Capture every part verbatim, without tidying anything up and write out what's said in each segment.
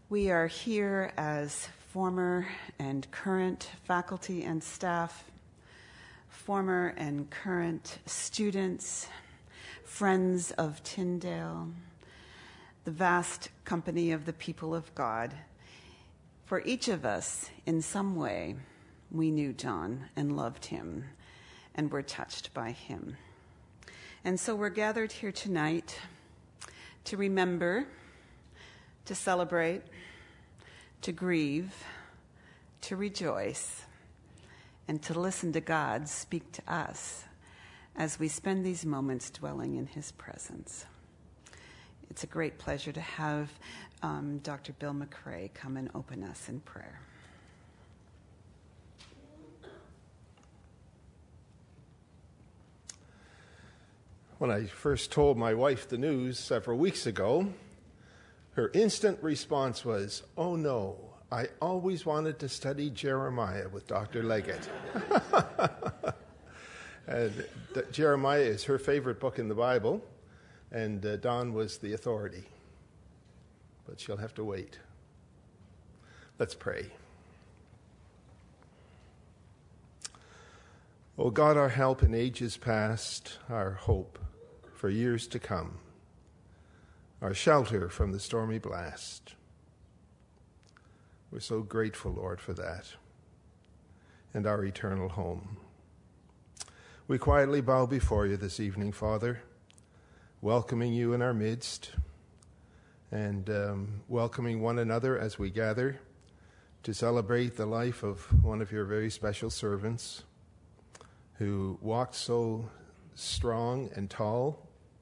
We are here as former and current faculty and staff, former and current students, friends of Tyndale, the vast company of the people of God. For each of us, in some way, we knew John and loved him and were touched by him. And so we're gathered here tonight to remember, to celebrate, to grieve, to rejoice, and to listen to God speak to us as we spend these moments dwelling in his presence. It's a great pleasure to have um, Doctor Bill McRae come and open us in prayer. When I first told my wife the news several weeks ago, her instant response was, "Oh no, I always wanted to study Jeremiah with Doctor Leggett." And Jeremiah is her favorite book in the Bible, and uh, Dawn was the authority. But she'll have to wait. Let's pray. O God, our help in ages past, our hope for years to come, our shelter from the stormy blast. We're so grateful, Lord, for that, and our eternal home. We quietly bow before you this evening, Father, welcoming you in our midst, and um, welcoming one another as we gather to celebrate the life of one of your very special servants who walked so strong and tall,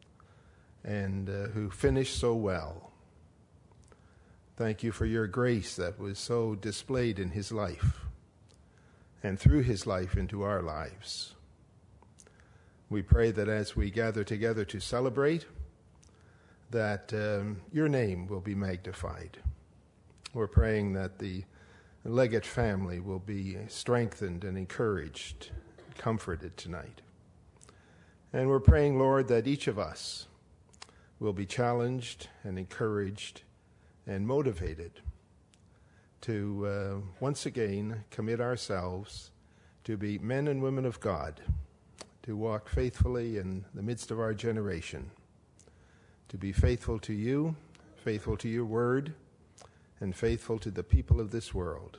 and uh, who finished so well. Thank you for your grace that was so displayed in his life and through his life into our lives. We pray that as we gather together to celebrate, that um, your name will be magnified. We're praying that the Leggett family will be strengthened and encouraged, comforted tonight. And we're praying, Lord, that each of us will be challenged and encouraged and motivated to uh, once again commit ourselves to be men and women of God, to walk faithfully in the midst of our generation, to be faithful to you, faithful to your word, and faithful to the people of this world,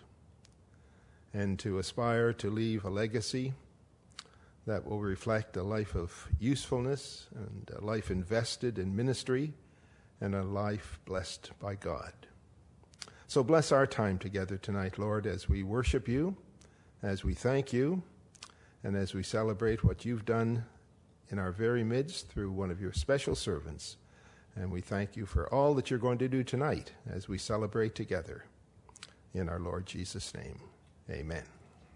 and to aspire to leave a legacy that will reflect a life of usefulness and a life invested in ministry and a life blessed by God. So bless our time together tonight, Lord, as we worship you, as we thank you, and as we celebrate what you've done in our very midst through one of your special servants. And we thank you for all that you're going to do tonight as we celebrate together. In our Lord Jesus' name, amen.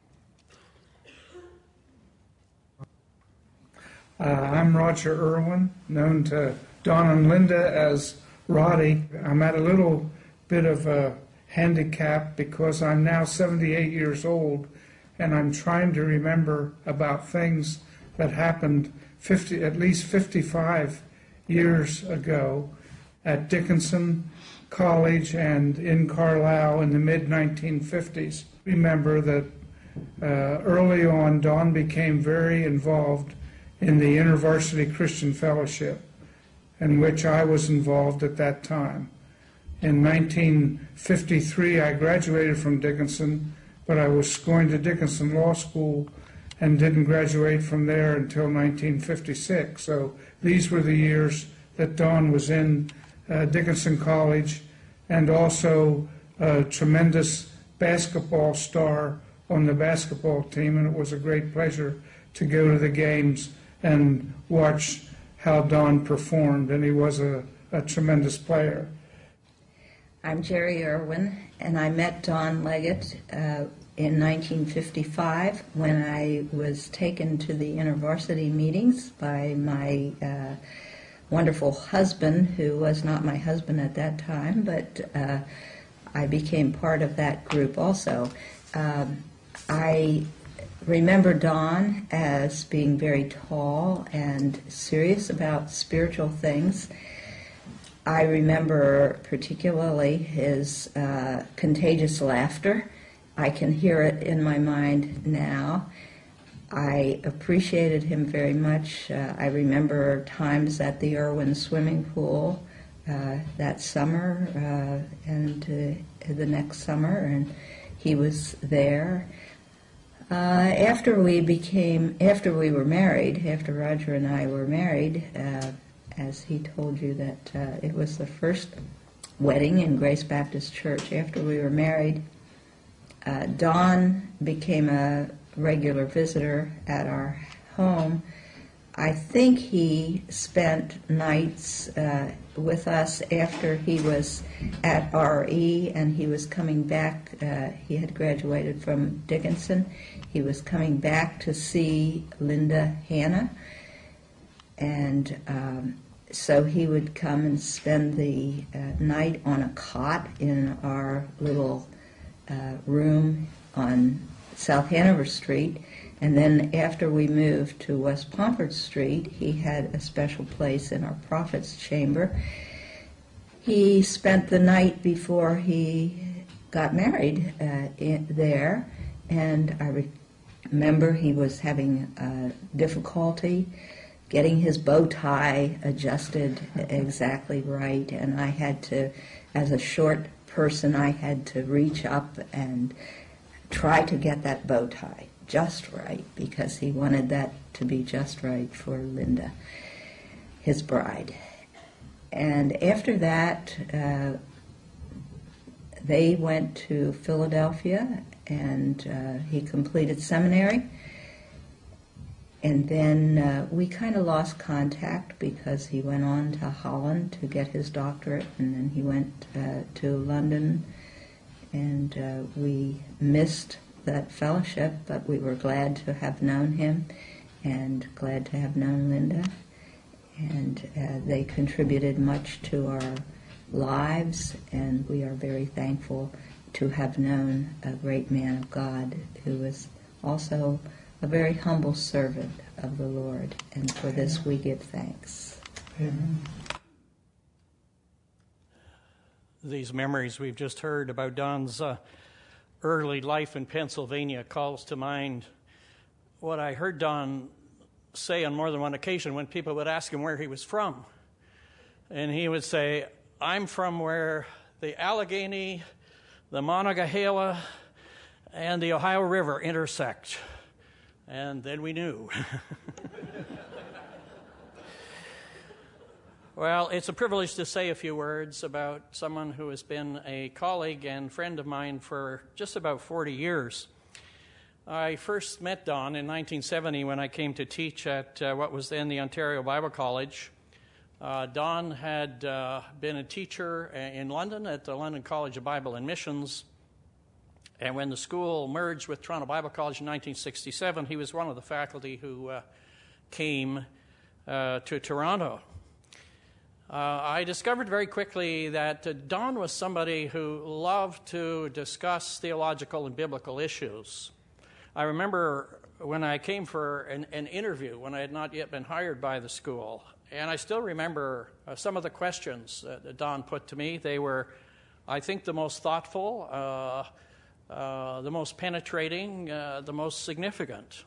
Uh, I'm Roger Irwin, known to Don and Linda as Roddy. I'm at a little bit of a handicap because I'm now seventy-eight years old, and I'm trying to remember about things that happened fifty, at least fifty-five years ago at Dickinson College and in Carlisle in the mid nineteen fifties. Remember that uh, early on, Don became very involved in the InterVarsity Christian Fellowship, in which I was involved at that time. In nineteen fifty-three, I graduated from Dickinson, but I was going to Dickinson Law School and didn't graduate from there until nineteen fifty-six. So these were the years that Don was in uh, Dickinson College, and also a tremendous basketball star on the basketball team, and it was a great pleasure to go to the games and watch how Don performed, and he was a, a tremendous player. I'm Jerry Irwin, and I met Don Leggett uh, in nineteen fifty-five when I was taken to the InterVarsity meetings by my uh, wonderful husband, who was not my husband at that time, but uh, I became part of that group also. Um, I remember Don as being very tall and serious about spiritual things. I remember particularly his uh, contagious laughter. I can hear it in my mind now. I appreciated him very much. Uh, I remember times at the Irwin swimming pool uh, that summer uh, and uh, the next summer, and he was there. Uh, after we became, after we were married, after Roger and I were married, uh, as he told you that uh, it was the first wedding in Grace Baptist Church. After we were married, uh, Don became a regular visitor at our home. I think he spent nights uh, with us after he was at R E and he was coming back. Uh, he had graduated from Dickinson. He was coming back to see Linda Hanna, and um, so he would come and spend the uh, night on a cot in our little uh, room on South Hanover Street. And then after we moved to West Pomfret Street, he had a special place in our prophet's chamber. He spent the night before he got married uh, in, there, and I re- remember he was having uh, difficulty getting his bow tie adjusted exactly right, and I had to, as a short person, I had to reach up and try to get that bow tie just right, because he wanted that to be just right for Linda, his bride. And after that, uh, they went to Philadelphia, and uh, he completed seminary. And then uh, we kind of lost contact because he went on to Holland to get his doctorate, and then he went uh, to London, and uh, we missed that fellowship, but we were glad to have known him and glad to have known Linda. And uh, they contributed much to our lives, and we are very thankful to have known a great man of God who was also a very humble servant of the Lord, and for this we give thanks. Amen. These memories we've just heard about Don's uh, early life in Pennsylvania calls to mind what I heard Don say on more than one occasion when people would ask him where he was from. And he would say, I'm from where the Allegheny, the Monongahela, and the Ohio River intersect. And then we knew. Well, it's a privilege to say a few words about someone who has been a colleague and friend of mine for just about forty years. I first met Don in nineteen seventy when I came to teach at uh, what was then the Ontario Bible College. Uh, Don had uh, been a teacher in London at the London College of Bible and Missions. And when the school merged with Toronto Bible College in nineteen sixty-seven, he was one of the faculty who uh, came uh, to Toronto. Uh, I discovered very quickly that uh, Don was somebody who loved to discuss theological and biblical issues. I remember when I came for an, an interview, when I had not yet been hired by the school, and I still remember uh, some of the questions uh, that Don put to me. They were, I think, the most thoughtful, uh, Uh, the most penetrating, uh, the most significant.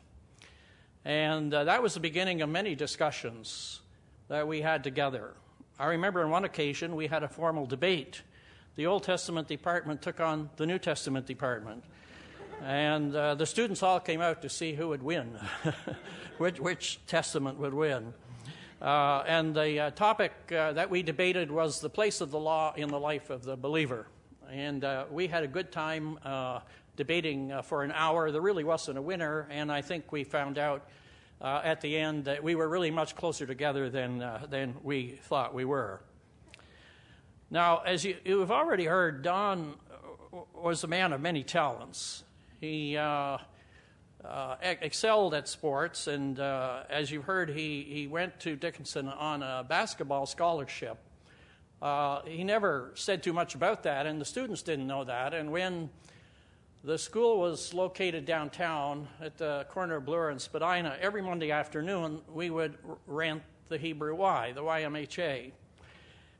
And uh, that was the beginning of many discussions that we had together. I remember on one occasion we had a formal debate. The Old Testament department took on the New Testament department. And uh, the students all came out to see who would win, which, which testament would win. Uh, and the uh, topic uh, that we debated was the place of the law in the life of the believer. And uh, we had a good time uh, debating uh, for an hour. There really wasn't a winner, and I think we found out uh, at the end that we were really much closer together than uh, than we thought we were. Now, as you, you've already heard, Don was a man of many talents. He uh, uh, excelled at sports, and uh, as you've heard, he, he went to Dickinson on a basketball scholarship. Uh, he never said too much about that, and the students didn't know that. And when the school was located downtown at the corner of Bloor and Spadina, every Monday afternoon we would rent the Hebrew Y, the Y M H A.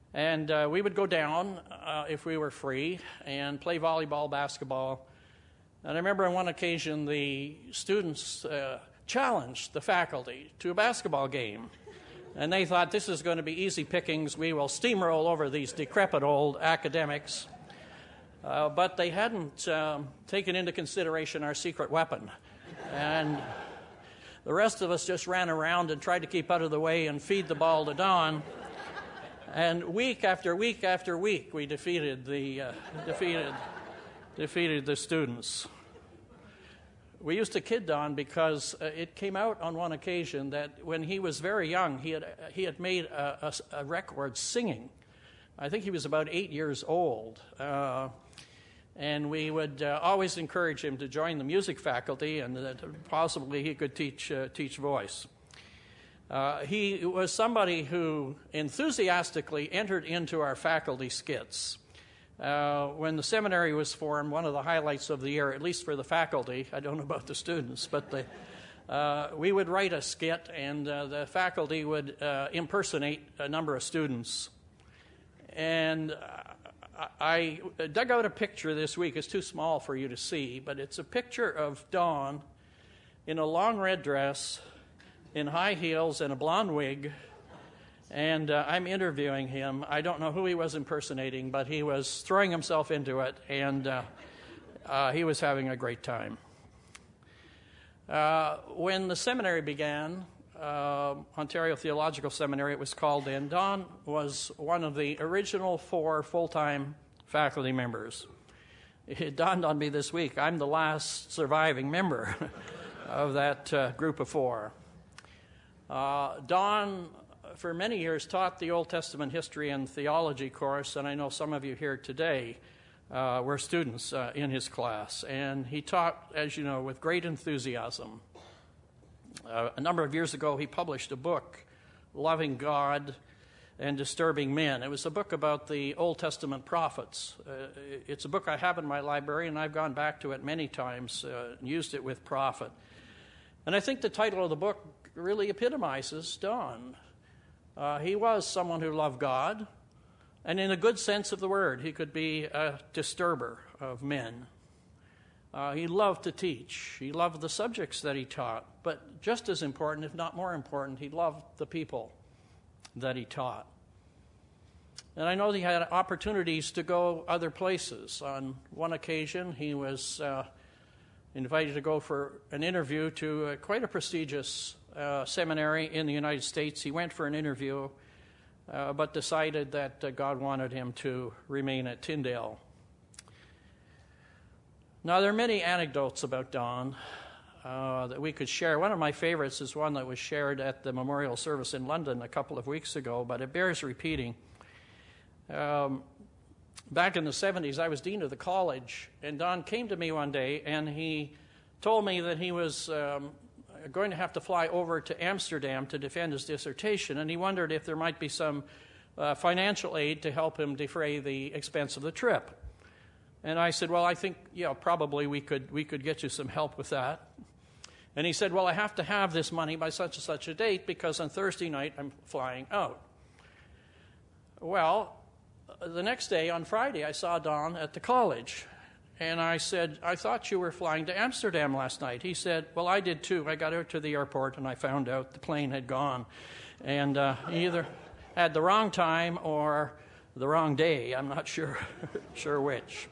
And uh, we would go down uh, if we were free and play volleyball, basketball. And I remember on one occasion the students uh, challenged the faculty to a basketball game. And they thought, this is going to be easy pickings. We will steamroll over these decrepit old academics. Uh, but they hadn't um, taken into consideration our secret weapon. And the rest of us just ran around and tried to keep out of the way and feed the ball to Don. And week after week after week, we defeated the uh, defeated defeated the students. We used to kid Don because uh, it came out on one occasion that when he was very young, he had he had made a, a, a record singing. I think he was about eight years old, uh, and we would uh, always encourage him to join the music faculty, and that possibly he could teach uh, teach voice. Uh, he was somebody who enthusiastically entered into our faculty skits. Uh, when the seminary was formed, one of the highlights of the year, at least for the faculty, I don't know about the students, but the, uh, we would write a skit, and uh, the faculty would uh, impersonate a number of students. And I, I dug out a picture this week. It's too small for you to see, but it's a picture of Don in a long red dress, in high heels and a blonde wig, and uh, I'm interviewing him. I don't know who he was impersonating, but he was throwing himself into it, and uh, uh, he was having a great time. Uh, when the seminary began, uh, Ontario Theological Seminary, it was called then, Don was one of the original four full-time faculty members. It dawned on me this week, I'm the last surviving member of that uh, group of four. Uh, Don, for many years, taught the Old Testament history and theology course, and I know some of you here today uh, were students uh, in his class. And he taught, as you know, with great enthusiasm. Uh, a number of years ago, he published a book, Loving God and Disturbing Men. It was a book about the Old Testament prophets. Uh, it's a book I have in my library, and I've gone back to it many times uh, and used it with Prophet. And I think the title of the book really epitomizes Don. Uh, he was someone who loved God, and in a good sense of the word, he could be a disturber of men. Uh, he loved to teach. He loved the subjects that he taught, but just as important, if not more important, he loved the people that he taught. And I know he had opportunities to go other places. On one occasion, he was uh, invited to go for an interview to uh, quite a prestigious uh, seminary in the United States. He went for an interview, uh, but decided that uh, God wanted him to remain at Tyndale. Now, there are many anecdotes about Don uh, that we could share. One of my favorites is one that was shared at the memorial service in London a couple of weeks ago, but it bears repeating. Um, back in the seventies, I was dean of the college, and Don came to me one day, and he told me that he was um, going to have to fly over to Amsterdam to defend his dissertation, and he wondered if there might be some uh, financial aid to help him defray the expense of the trip. And I said, well, I think, yeah, probably we could we could get you some help with that. And he said, well, I have to have this money by such and such a date because on Thursday night I'm flying out. Well, the next day, on Friday, I saw Don at the college. And I said, I thought you were flying to Amsterdam last night. He said, well, I did too. I got out to the airport and I found out the plane had gone. And uh, he either had the wrong time or the wrong day. I'm not sure, sure which.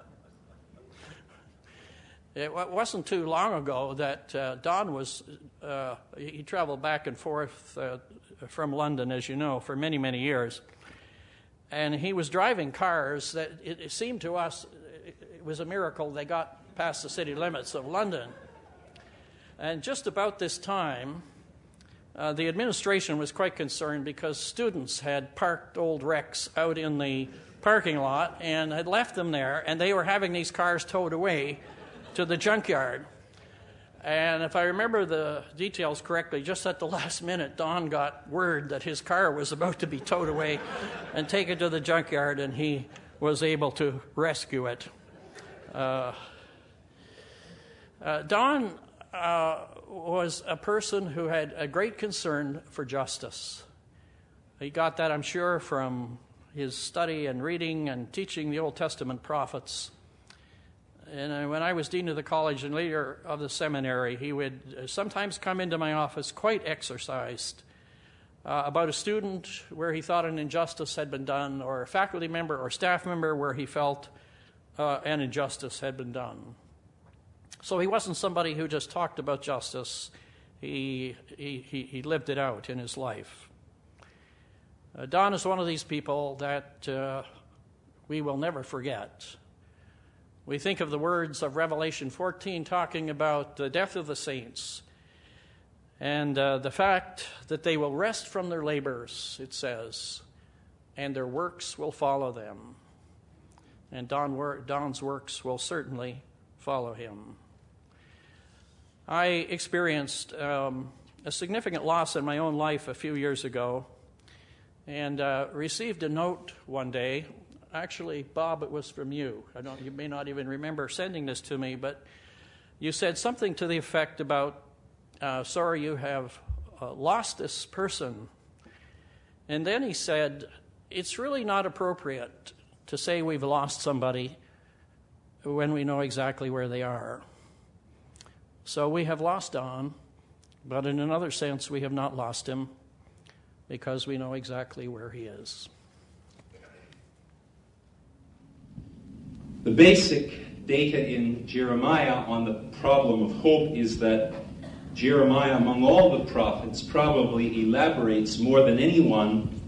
It wasn't too long ago that uh, Don was, uh, he traveled back and forth uh, from London, as you know, for many, many years. And he was driving cars that it, it seemed to us it was a miracle they got past the city limits of London. And just about this time, uh, the administration was quite concerned because students had parked old wrecks out in the parking lot and had left them there, and they were having these cars towed away to the junkyard. And if I remember the details correctly, just at the last minute, Don got word that his car was about to be towed away and taken to the junkyard, and he was able to rescue it. Uh, uh, Don uh, was a person who had a great concern for justice. He got that, I'm sure, from his study and reading and teaching the Old Testament prophets. And when I was dean of the college and leader of the seminary, he would sometimes come into my office quite exercised uh, about a student where he thought an injustice had been done, or a faculty member or staff member where he felt uh, an injustice had been done. So he wasn't somebody who just talked about justice. He, he, he, he lived it out in his life. Uh, Don is one of these people that uh, we will never forget. We think of the words of Revelation fourteen talking about the death of the saints and uh, the fact that they will rest from their labors, it says, and their works will follow them. And Don, Don's works will certainly follow him. I experienced um, a significant loss in my own life a few years ago and uh, received a note one day. Actually, Bob, it was from you. I don't. You may not even remember sending this to me, but you said something to the effect about, uh, sorry, you have uh, lost this person. And then he said, it's really not appropriate to say we've lost somebody when we know exactly where they are. So we have lost Don, but in another sense, we have not lost him because we know exactly where he is. The basic data in Jeremiah on the problem of hope is that Jeremiah, among all the prophets, probably elaborates more than anyone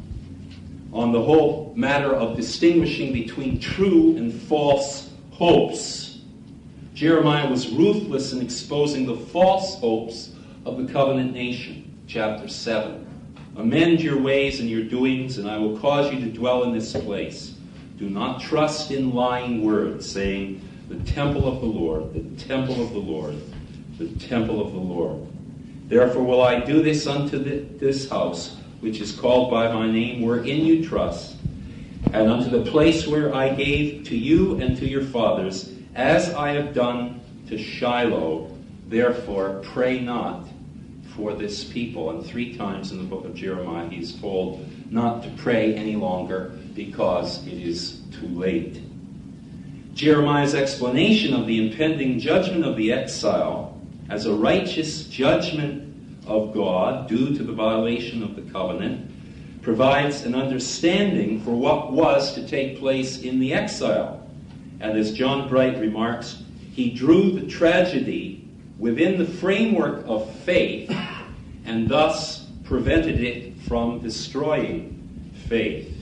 on the whole matter of distinguishing between true and false hopes. Jeremiah was ruthless in exposing the false hopes of the covenant nation. Chapter seven. Amend your ways and your doings, and I will cause you to dwell in this place. Do not trust in lying words, saying, the temple of the Lord, the temple of the Lord, the temple of the Lord. Therefore will I do this unto the, this house, which is called by my name, wherein you trust, and unto the place where I gave to you and to your fathers, as I have done to Shiloh. Therefore pray not for this people. And three times in the book of Jeremiah he is told not to pray any longer because it is too late. Jeremiah's explanation of the impending judgment of the exile as a righteous judgment of God due to the violation of the covenant provides an understanding for what was to take place in the exile. And as John Bright remarks, he drew the tragedy within the framework of faith and thus prevented it from destroying faith.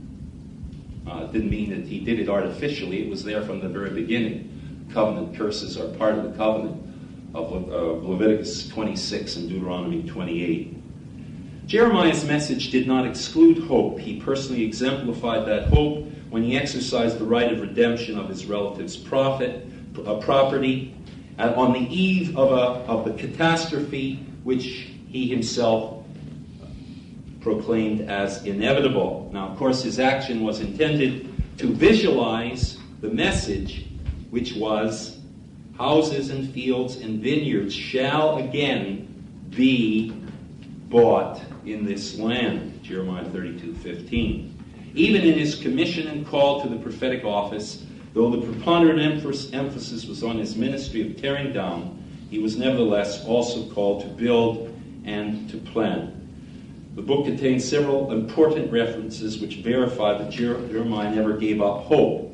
Uh, it didn't mean that he did it artificially. It was there from the very beginning. Covenant curses are part of the covenant of Le- uh, Leviticus twenty-six and Deuteronomy twenty-eight. Jeremiah's message did not exclude hope. He personally exemplified that hope when he exercised the right of redemption of his relative's profit, uh, property uh, on the eve of, a, of the catastrophe which he himself proclaimed as inevitable. Now, of course, his action was intended to visualize the message, which was, houses and fields and vineyards shall again be bought in this land. Jeremiah thirty-two fifteen. Even in his commission and call to the prophetic office, though the preponderant emphasis was on his ministry of tearing down, he was nevertheless also called to build and to plant. The book contains several important references which verify that Jeremiah never gave up hope.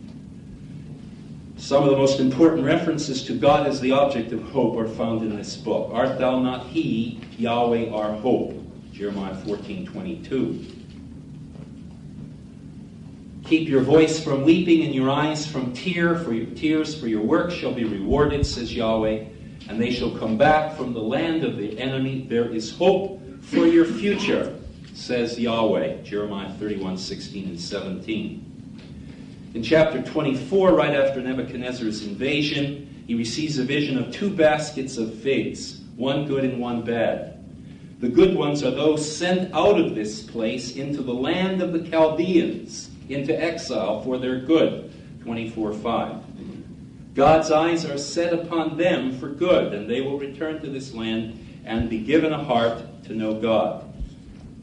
Some of the most important references to God as the object of hope are found in this book. Art thou not he, Yahweh our hope? Jeremiah fourteen twenty-two. Keep your voice from weeping and your eyes from tear, for your tears, for your work shall be rewarded, says Yahweh, and they shall come back from the land of the enemy. There is hope for your future, says Yahweh. Jeremiah thirty-one sixteen and seventeen. In chapter twenty-four, right after Nebuchadnezzar's invasion, he receives a vision of two baskets of figs, one good and one bad. The good ones are those sent out of this place into the land of the Chaldeans, into exile for their good. twenty-four five. God's eyes are set upon them for good, and they will return to this land and be given a heart to know God.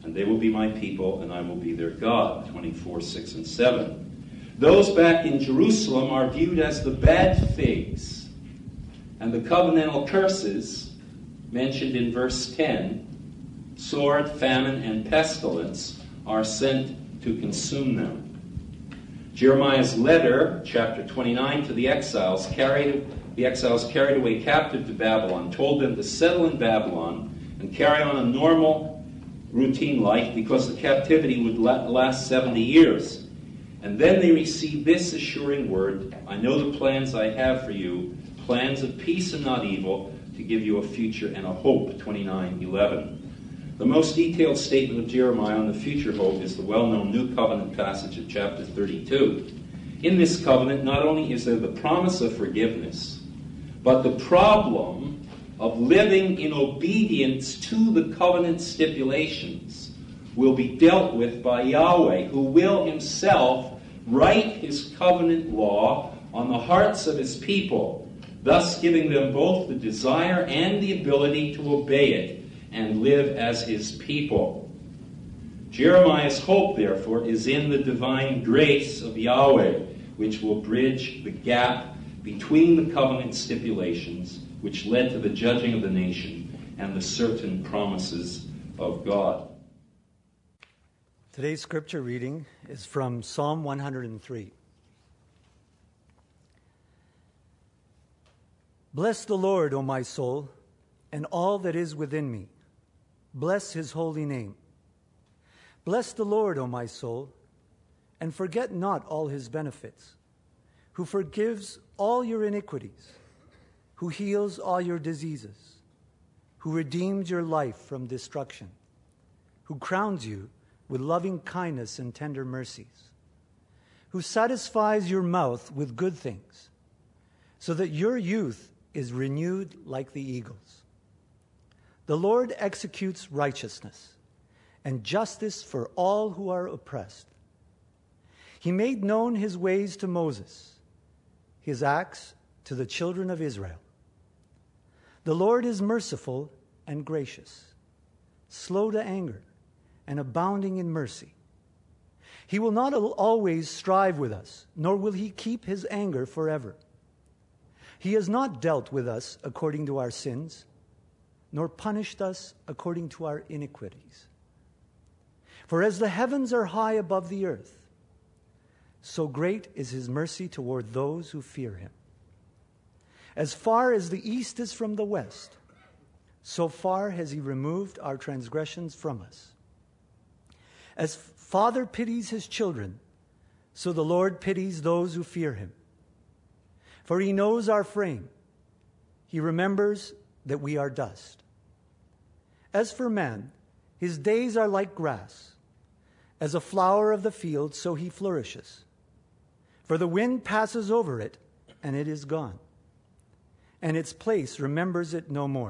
and they will be my people, and I will be their God. twenty-four, six, and seven. Those back in Jerusalem are viewed as the bad figs, and the covenantal curses mentioned in verse ten, sword, famine, and pestilence, are sent to consume them. Jeremiah's letter, chapter twenty-nine, to the exiles, carried the exiles carried away captive to Babylon, told them to settle in Babylon and carry on a normal, routine life because the captivity would last seventy years. And then they received this assuring word, I know the plans I have for you, plans of peace and not evil, to give you a future and a hope, twenty-nine, eleven. The most detailed statement of Jeremiah on the future hope is the well-known New Covenant passage of chapter thirty-two. In this covenant, not only is there the promise of forgiveness, but the problem of living in obedience to the covenant stipulations will be dealt with by Yahweh, who will himself write his covenant law on the hearts of his people, thus giving them both the desire and the ability to obey it and live as his people. Jeremiah's hope, therefore, is in the divine grace of Yahweh, which will bridge the gap between the covenant stipulations, which led to the judging of the nation, and the certain promises of God. Today's scripture reading is from Psalm one hundred three. Bless the Lord, O my soul, and all that is within me. Bless his holy name. Bless the Lord, O my soul, and forget not all his benefits, who forgives all your iniquities, who heals all your diseases, who redeems your life from destruction, who crowns you with loving kindness and tender mercies, who satisfies your mouth with good things, so that your youth is renewed like the eagles. The Lord executes righteousness and justice for all who are oppressed. He made known his ways to Moses, his acts to the children of Israel. The Lord is merciful and gracious, slow to anger, and abounding in mercy. He will not always strive with us, nor will he keep his anger forever. He has not dealt with us according to our sins, nor punished us according to our iniquities. For as the heavens are high above the earth, so great is his mercy toward those who fear him. As far as the east is from the west, so far has he removed our transgressions from us. As Father pities his children, so the Lord pities those who fear him. For he knows our frame. He remembers that we are dust. As for man, his days are like grass. As a flower of the field, so he flourishes. For the wind passes over it, and it is gone, and its place remembers it no more.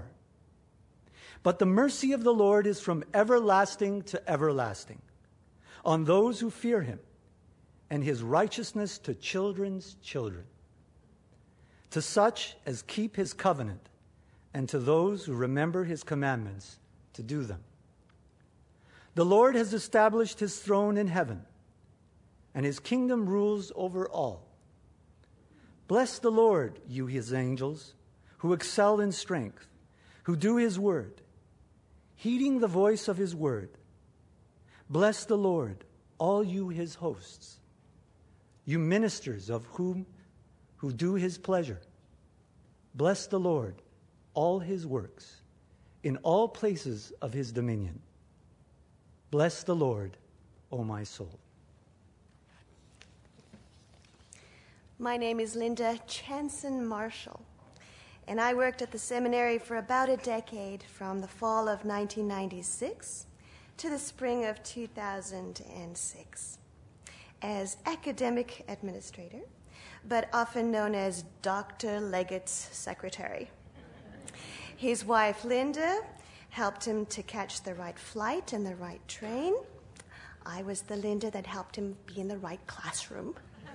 But the mercy of the Lord is from everlasting to everlasting on those who fear him, and his righteousness to children's children, to such as keep his covenant, and to those who remember his commandments to do them. The Lord has established his throne in heaven, and his kingdom rules over all. Bless the Lord, you his angels, who excel in strength, who do his word, heeding the voice of his word. Bless the Lord, all you his hosts, you ministers of whom who do his pleasure. Bless the Lord, all his works, in all places of his dominion. Bless the Lord, O my soul. My name is Linda Chanson Marshall, and I worked at the seminary for about a decade, from the fall of nineteen ninety-six to the spring of two thousand six, as academic administrator, but often known as Doctor Leggett's secretary. His wife, Linda, helped him to catch the right flight and the right train. I was the Linda that helped him be in the right classroom.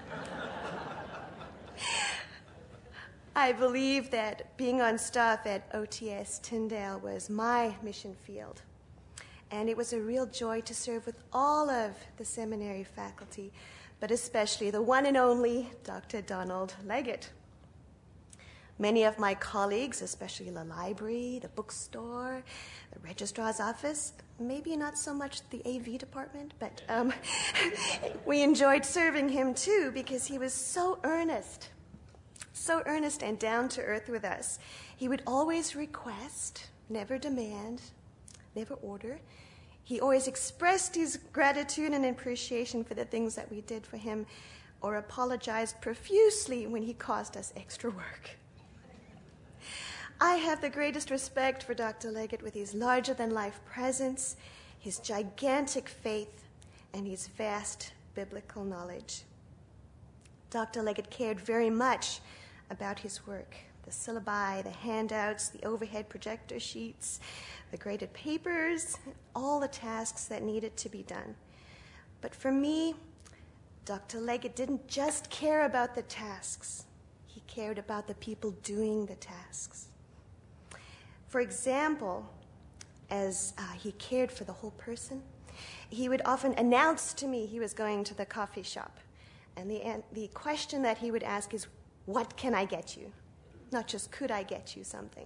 I believe that being on staff at O T S Tyndale was my mission field. and it was a real joy to serve with all of the seminary faculty, but especially the one and only Doctor Donald Leggett. Many of my colleagues, especially the library, the bookstore, the registrar's office, maybe not so much the A V department, but um, we enjoyed serving him too because he was so earnest, so earnest and down to earth with us. He would always request, never demand, never order. He always expressed his gratitude and appreciation for the things that we did for him, or apologized profusely when he caused us extra work. I have the greatest respect for Doctor Leggett with his larger-than-life presence, his gigantic faith, and his vast biblical knowledge. Doctor Leggett cared very much about his work, the syllabi, the handouts, the overhead projector sheets, the graded papers, all the tasks that needed to be done. But for me, Doctor Leggett didn't just care about the tasks. He cared about the people doing the tasks. For example, as uh, he cared for the whole person, he would often announce to me he was going to the coffee shop. And the, uh, the question that he would ask is, what can I get you? Not just could I get you something.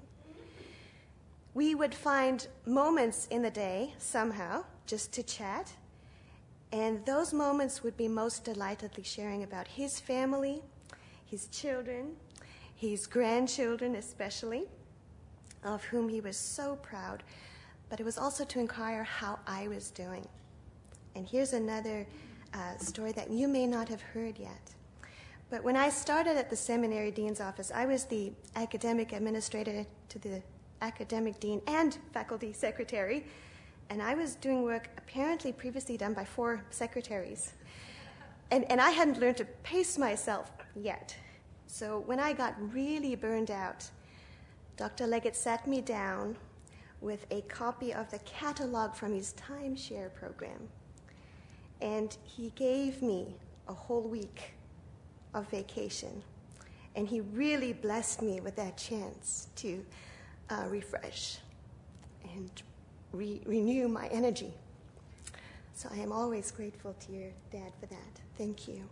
We would find moments in the day, somehow, just to chat. And those moments would be most delightedly sharing about his family, his children, his grandchildren especially, of whom he was so proud, but it was also to inquire how I was doing. And here's another uh, story that you may not have heard yet. But when I started at the seminary dean's office, I was the academic administrator to the academic dean and faculty secretary, and I was doing work apparently previously done by four secretaries. And, and I hadn't learned to pace myself yet. So when I got really burned out, Doctor Leggett sat me down with a copy of the catalog from his timeshare program. And he gave me a whole week of vacation. And he really blessed me with that chance to uh, refresh and re- renew my energy. So I am always grateful to your dad for that. Thank you.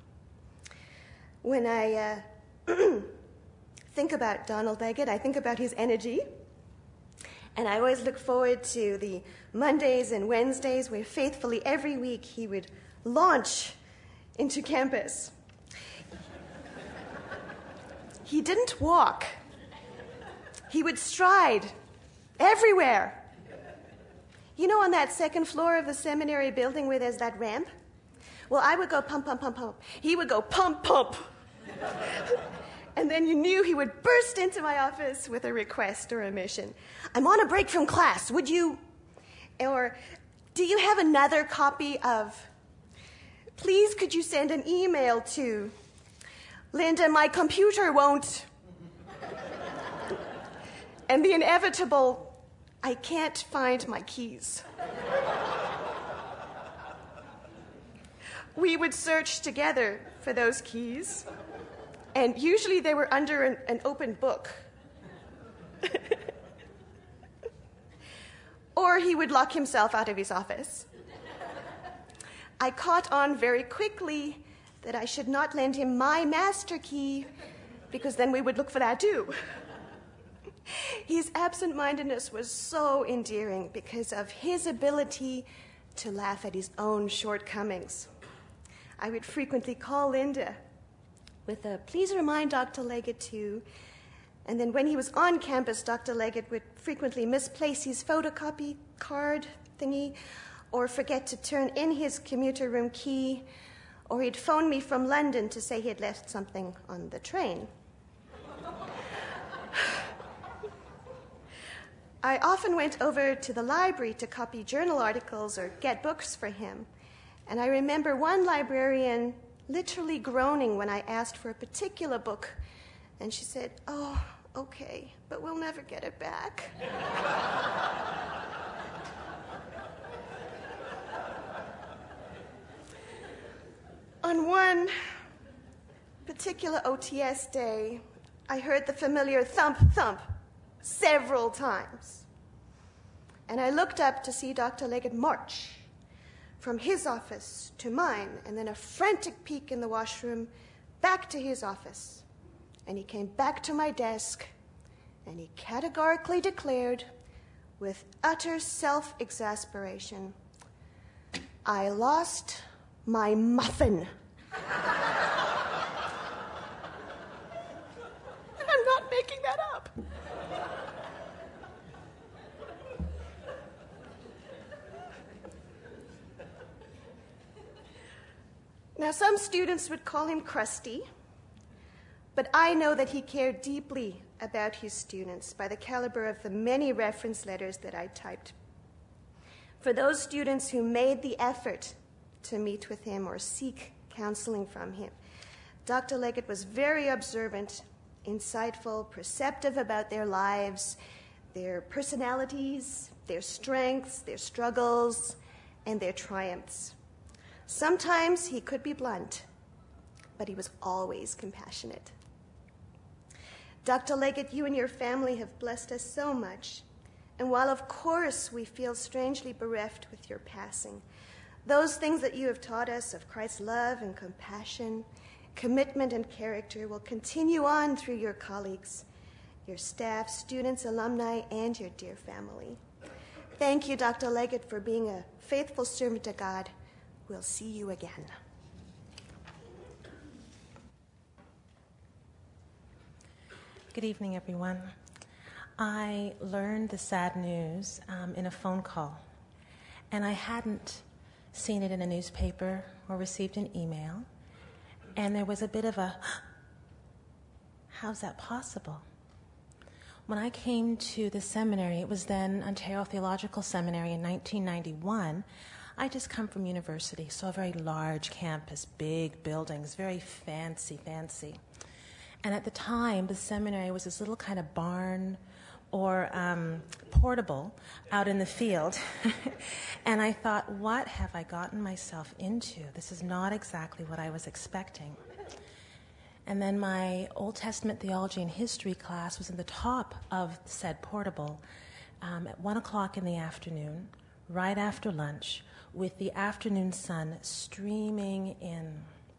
When I uh, think about Donald Leggett, I think about his energy. And I always look forward to the Mondays and Wednesdays where faithfully every week he would launch into campus. He didn't walk. He would stride everywhere. You know, on that second floor of the seminary building where there's that ramp? Well, I would go pump, pump, pump, pump. He would go pump, pump. And then you knew he would burst into my office with a request or a mission. I'm on a break from class, would you? Or, do you have another copy of, please could you send an email to, Linda, my computer won't. And the inevitable, I can't find my keys. We would search together for those keys. And usually they were under an, an open book. Or he would lock himself out of his office. I caught on very quickly that I should not lend him my master key, because then we would look for that too. His absent-mindedness was so endearing because of his ability to laugh at his own shortcomings. I would frequently call Linda with a, please remind Doctor Leggett to, and then when he was on campus, Doctor Leggett would frequently misplace his photocopy card thingy, or forget to turn in his commuter room key, or he'd phone me from London to say he had left something on the train. I often went over to the library to copy journal articles or get books for him, and I remember one librarian literally groaning when I asked for a particular book, and she said, oh, okay, but we'll never get it back. On one particular O T S day, I heard the familiar thump, thump several times. and I looked up to see Doctor Leggett march from his office to mine, and then a frantic peek in the washroom back to his office. And he came back to my desk, and he categorically declared, with utter self-exasperation, "I lost my muffin." And I'm not making that up. Now, some students would call him crusty, but I know that he cared deeply about his students by the caliber of the many reference letters that I typed. For those students who made the effort to meet with him or seek counseling from him, Doctor Leggett was very observant, insightful, perceptive about their lives, their personalities, their strengths, their struggles, and their triumphs. Sometimes he could be blunt, but he was always compassionate. Doctor Leggett, you and your family have blessed us so much. And while, of course, we feel strangely bereft with your passing, those things that you have taught us of Christ's love and compassion, commitment and character will continue on through your colleagues, your staff, students, alumni, and your dear family. Thank you, Doctor Leggett, for being a faithful servant to God. We'll see you again. Good evening, everyone. I learned the sad news um, in a phone call, and I hadn't seen it in a newspaper or received an email, and there was a bit of a, how's that possible? When I came to the seminary, it was then Ontario Theological Seminary in nineteen ninety-one, I just come from university, so a very large campus, big buildings, very fancy, fancy. And at the time, the seminary was this little kind of barn or um, portable out in the field. And I thought, what have I gotten myself into? This is not exactly what I was expecting. And then my Old Testament theology and history class was in the top of said portable um, at one o'clock in the afternoon, right after lunch, with the afternoon sun streaming in.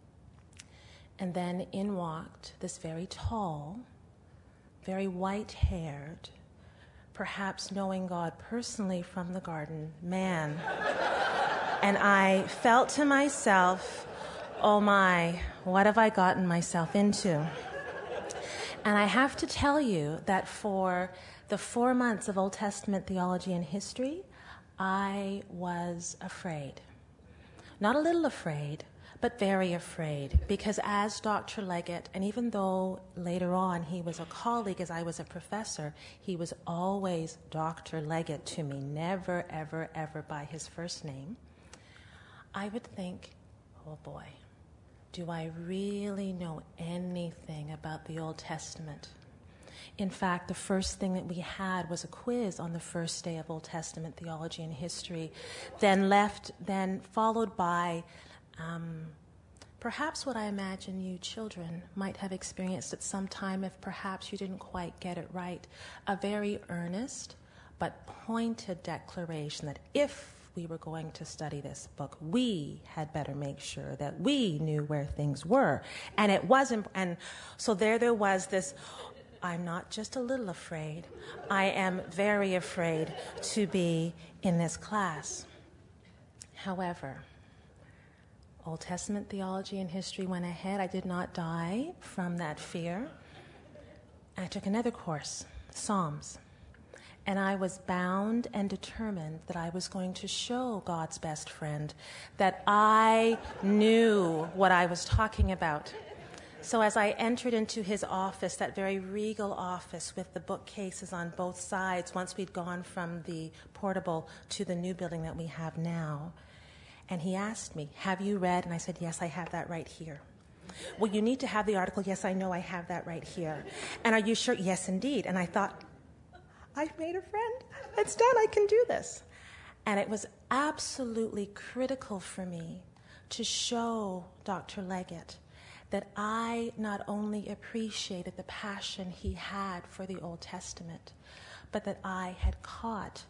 And then in walked this very tall, very white-haired, perhaps knowing God personally from the garden, man. And I felt to myself, oh my, what have I gotten myself into? And I have to tell you that for the four months of Old Testament theology and history, I was afraid. Not a little afraid, but very afraid, because as Doctor Leggett, and even though later on he was a colleague as I was a professor, he was always Doctor Leggett to me, never, ever, ever by his first name, I would think, oh boy, do I really know anything about the Old Testament? In fact, the first thing that we had was a quiz on the first day of Old Testament theology and history, then left, then followed by um, perhaps what I imagine you children might have experienced at some time if perhaps you didn't quite get it right, a very earnest but pointed declaration that if we were going to study this book, we had better make sure that we knew where things were. And it wasn't, and so there there was this, I'm not just a little afraid, I am very afraid to be in this class. However, Old Testament theology and history went ahead. I did not die from that fear. I took another course, Psalms. And I was bound and determined that I was going to show God's best friend that I knew what I was talking about. So as I entered into his office, that very regal office with the bookcases on both sides, once we'd gone from the portable to the new building that we have now, and he asked me, have you read? And I said, yes, I have that right here. Well, you need to have the article. Yes, I know I have that right here. And are you sure? Yes, indeed. And I thought, I've made a friend. It's done. I can do this. And it was absolutely critical for me to show Doctor Leggett that I not only appreciated the passion he had for the Old Testament, but that I had caught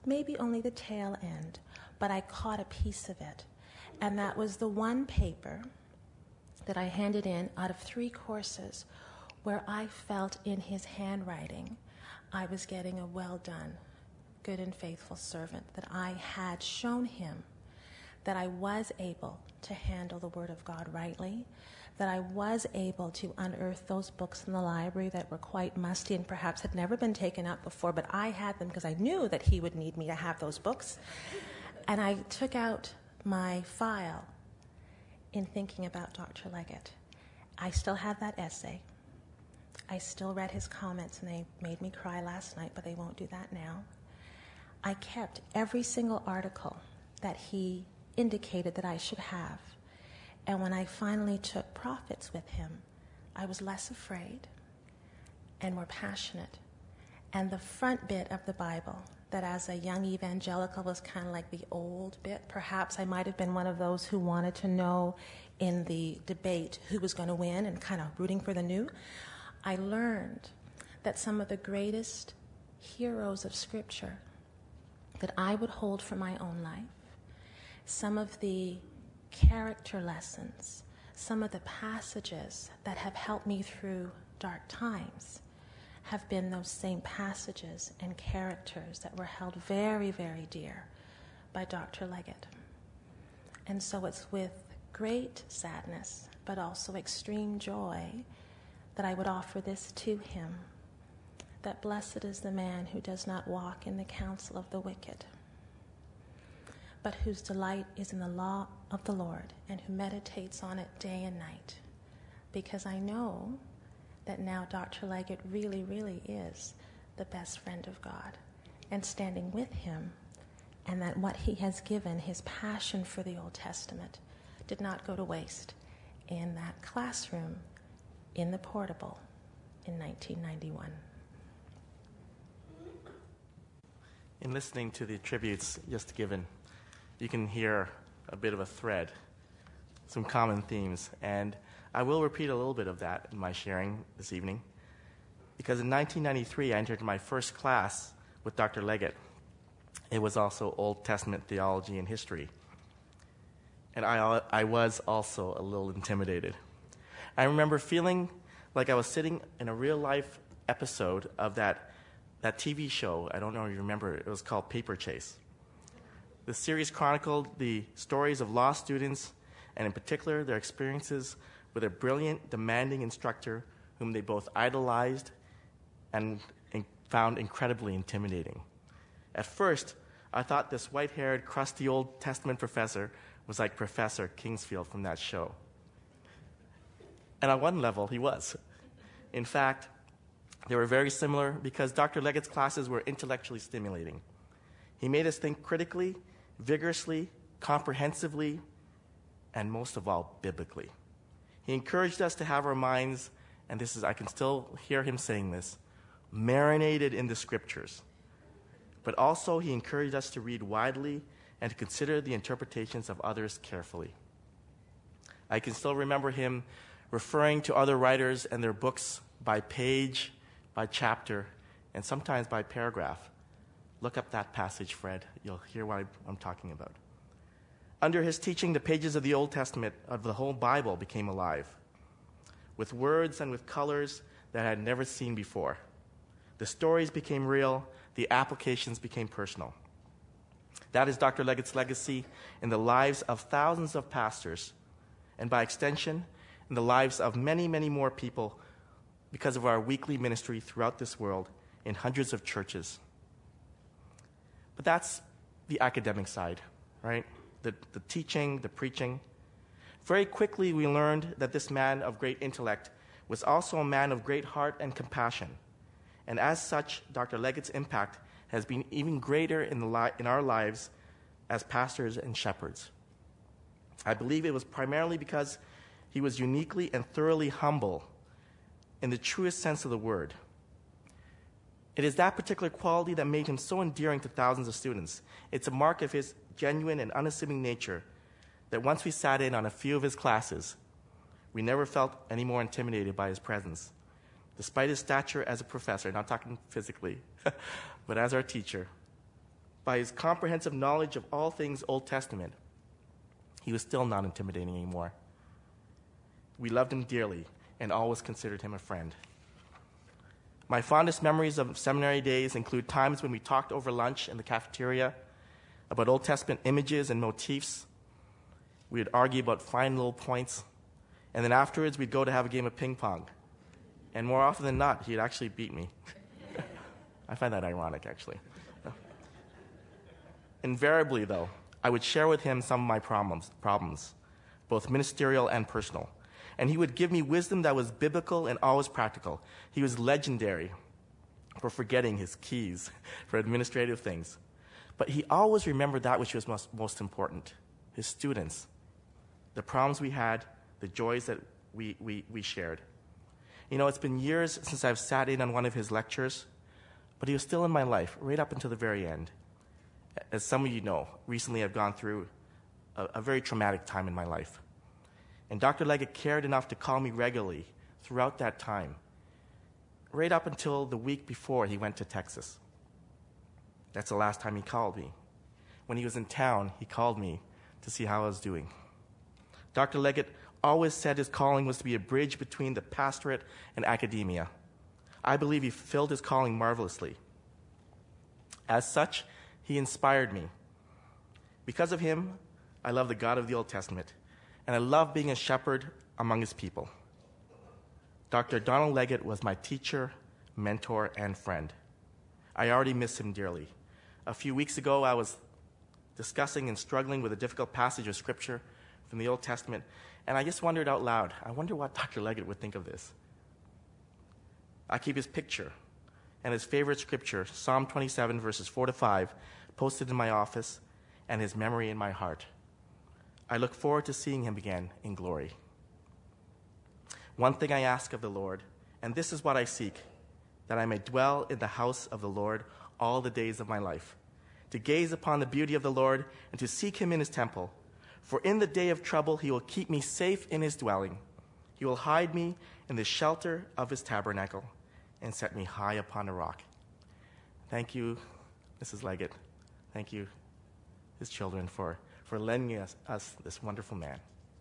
maybe only the tail end, but I caught a piece of it. And that was the one paper that I handed in out of three courses where I felt in his handwriting I was getting a well done, good and faithful servant, that I had shown him that I was able to handle the Word of God rightly, that I was able to unearth those books in the library that were quite musty and perhaps had never been taken up before, but I had them because I knew that he would need me to have those books. And I took out my file in thinking about Doctor Leggett. I still have that essay. I still read his comments, and they made me cry last night, but they won't do that now. I kept every single article that he indicated that I should have. And when I finally took Prophets with him, I was less afraid and more passionate. And the front bit of the Bible, that as a young evangelical was kind of like the old bit, perhaps I might have been one of those who wanted to know in the debate who was going to win and kind of rooting for the new. I learned that some of the greatest heroes of Scripture that I would hold for my own life, some of the character lessons, some of the passages that have helped me through dark times have been those same passages and characters that were held very, very dear by Doctor Leggett. And so it's with great sadness, but also extreme joy, that I would offer this to him, that blessed is the man who does not walk in the counsel of the wicked, but whose delight is in the law of the Lord, and who meditates on it day and night. Because I know that now Doctor Leggett really, really is the best friend of God, and standing with him, and that what he has given, his passion for the Old Testament, did not go to waste in that classroom in the Portable in nineteen ninety-one. In listening to the tributes just given, you can hear a bit of a thread, some common themes, and I will repeat a little bit of that in my sharing this evening, because in nineteen ninety-three I entered my first class with Doctor Leggett. It was also Old Testament theology and history, and I, I was also a little intimidated. I remember feeling like I was sitting in a real-life episode of that, that T V show. I don't know if you remember it. It was called Paper Chase. The series chronicled the stories of law students, and in particular, their experiences with a brilliant, demanding instructor whom they both idolized and, and found incredibly intimidating. At first, I thought this white-haired, crusty Old Testament professor was like Professor Kingsfield from that show. And on one level, he was. In fact, they were very similar because Doctor Leggett's classes were intellectually stimulating. He made us think critically, vigorously, comprehensively, and most of all, biblically. He encouraged us to have our minds, and this is, I can still hear him saying this, marinated in the Scriptures. But also, he encouraged us to read widely and to consider the interpretations of others carefully. I can still remember him referring to other writers and their books by page, by chapter, and sometimes by paragraph. Look up that passage, Fred. You'll hear what I'm talking about. Under his teaching, the pages of the Old Testament, of the whole Bible, became alive, with words and with colors that I had never seen before. The stories became real, the applications became personal. That is Doctor Leggett's legacy in the lives of thousands of pastors, and by extension, in the lives of many, many more people because of our weekly ministry throughout this world in hundreds of churches. But that's the academic side, right? The, the teaching, the preaching. Very quickly, we learned that this man of great intellect was also a man of great heart and compassion. And as such, Doctor Leggett's impact has been even greater in, the li- in our lives as pastors and shepherds. I believe it was primarily because he was uniquely and thoroughly humble in the truest sense of the word. It is that particular quality that made him so endearing to thousands of students. It's a mark of his genuine and unassuming nature that once we sat in on a few of his classes, we never felt any more intimidated by his presence. Despite his stature as a professor, not talking physically, but as our teacher, by his comprehensive knowledge of all things Old Testament, he was still not intimidating anymore. We loved him dearly and always considered him a friend. My fondest memories of seminary days include times when we talked over lunch in the cafeteria about Old Testament images and motifs. We would argue about fine little points, and then afterwards we'd go to have a game of ping pong. And more often than not, he'd actually beat me. I find that ironic, actually. Invariably, though, I would share with him some of my problems, problems, both ministerial and personal. And he would give me wisdom that was biblical and always practical. He was legendary for forgetting his keys for administrative things. But he always remembered that which was most, most important, his students, the problems we had, the joys that we, we, we shared. You know, it's been years since I've sat in on one of his lectures, but he was still in my life right up until the very end. As some of you know, recently I've gone through a, a very traumatic time in my life. And Doctor Leggett cared enough to call me regularly throughout that time, right up until the week before he went to Texas. That's the last time he called me. When he was in town, he called me to see how I was doing. Doctor Leggett always said his calling was to be a bridge between the pastorate and academia. I believe he fulfilled his calling marvelously. As such, he inspired me. Because of him, I love the God of the Old Testament, and I love being a shepherd among his people. Doctor Donald Leggett was my teacher, mentor, and friend. I already miss him dearly. A few weeks ago, I was discussing and struggling with a difficult passage of Scripture from the Old Testament, and I just wondered out loud, I wonder what Doctor Leggett would think of this. I keep his picture and his favorite scripture, Psalm twenty-seven, verses four to five, posted in my office, and his memory in my heart. I look forward to seeing him again in glory. One thing I ask of the Lord, and this is what I seek, that I may dwell in the house of the Lord all the days of my life, to gaze upon the beauty of the Lord and to seek him in his temple. For in the day of trouble he will keep me safe in his dwelling. He will hide me in the shelter of his tabernacle and set me high upon a rock. Thank you, Missus Leggett. Thank you, his children, for, for lending us, us this wonderful man.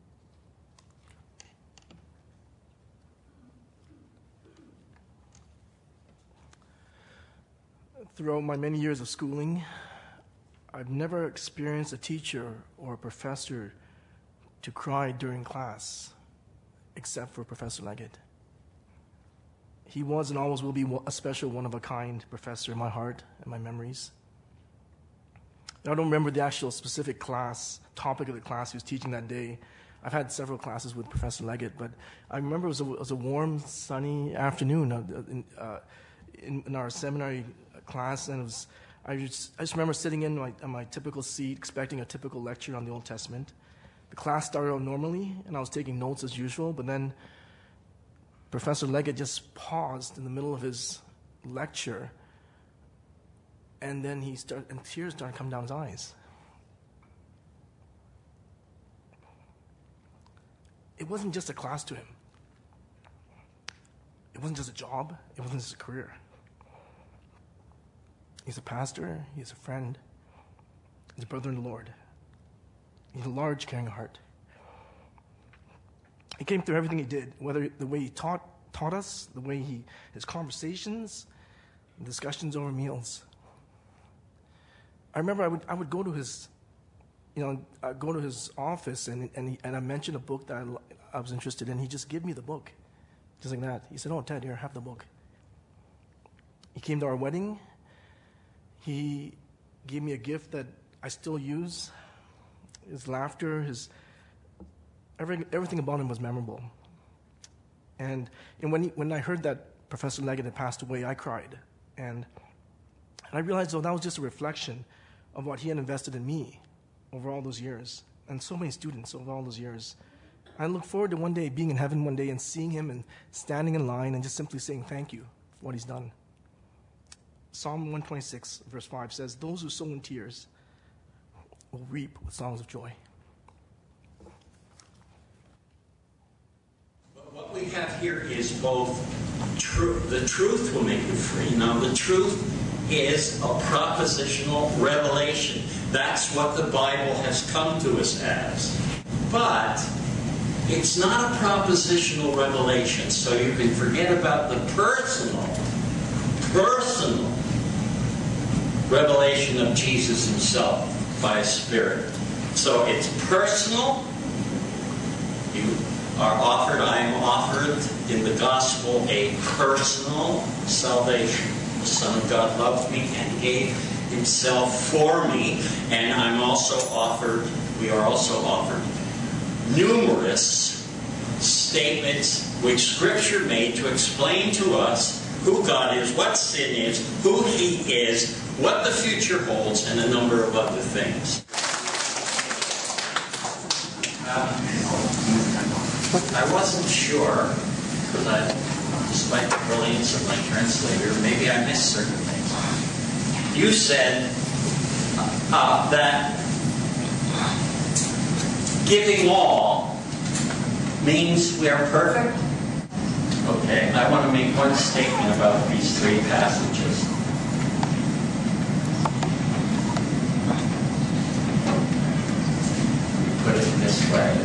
Throughout my many years of schooling, I've never experienced a teacher or a professor to cry during class, except for Professor Leggett. He was and always will be a special one-of-a-kind professor in my heart and my memories. I don't remember the actual specific class, topic of the class he was teaching that day. I've had several classes with Professor Leggett, but I remember it was a, it was a warm, sunny afternoon uh, in, uh, in, in our seminary class, and it was, I, just, I just remember sitting in my, in my typical seat, expecting a typical lecture on the Old Testament. The class started out normally, and I was taking notes as usual, but then Professor Leggett just paused in the middle of his lecture, and then he started, and tears started coming down his eyes. It wasn't just a class to him. It wasn't just a job. It wasn't just a career. He's a pastor. He's a friend. He's a brother in the Lord. He's a large, caring heart. He came through everything he did, whether the way he taught taught us, the way he his conversations, discussions over meals. I remember I would I would go to his, you know, I'd go to his office and and he, and I mentioned a book that I, I was interested in. He just gave me the book, just like that. He said, "Oh, Ted, here, have the book." He came to our wedding. He gave me a gift that I still use. His laughter, his every, everything about him was memorable. And and when he, when I heard that Professor Leggett had passed away, I cried, and and I realized, oh, that was just a reflection of what he had invested in me over all those years, and so many students over all those years. I look forward to one day being in heaven one day and seeing him and standing in line and just simply saying thank you for what he's done. Psalm one twenty-six, verse five says, "Those who sow in tears will reap with songs of joy." What we have here is both truth. The truth will make you free. Now, the truth is a propositional revelation. That's what the Bible has come to us as. But it's not a propositional revelation, so you can forget about the personal, personal revelation of Jesus himself by His Spirit. So it's personal. You are offered, I am offered in the gospel a personal salvation. The Son of God loved me and gave Himself for me, and I'm also offered, we are also offered numerous statements which Scripture made to explain to us who God is, what sin is, who He is, what the future holds, and a number of other things. Uh, I wasn't sure, because I, despite the brilliance of my translator, maybe I missed certain things. You said uh, that giving all means we are perfect? Okay, I want to make one statement about these three passages. Put it this way.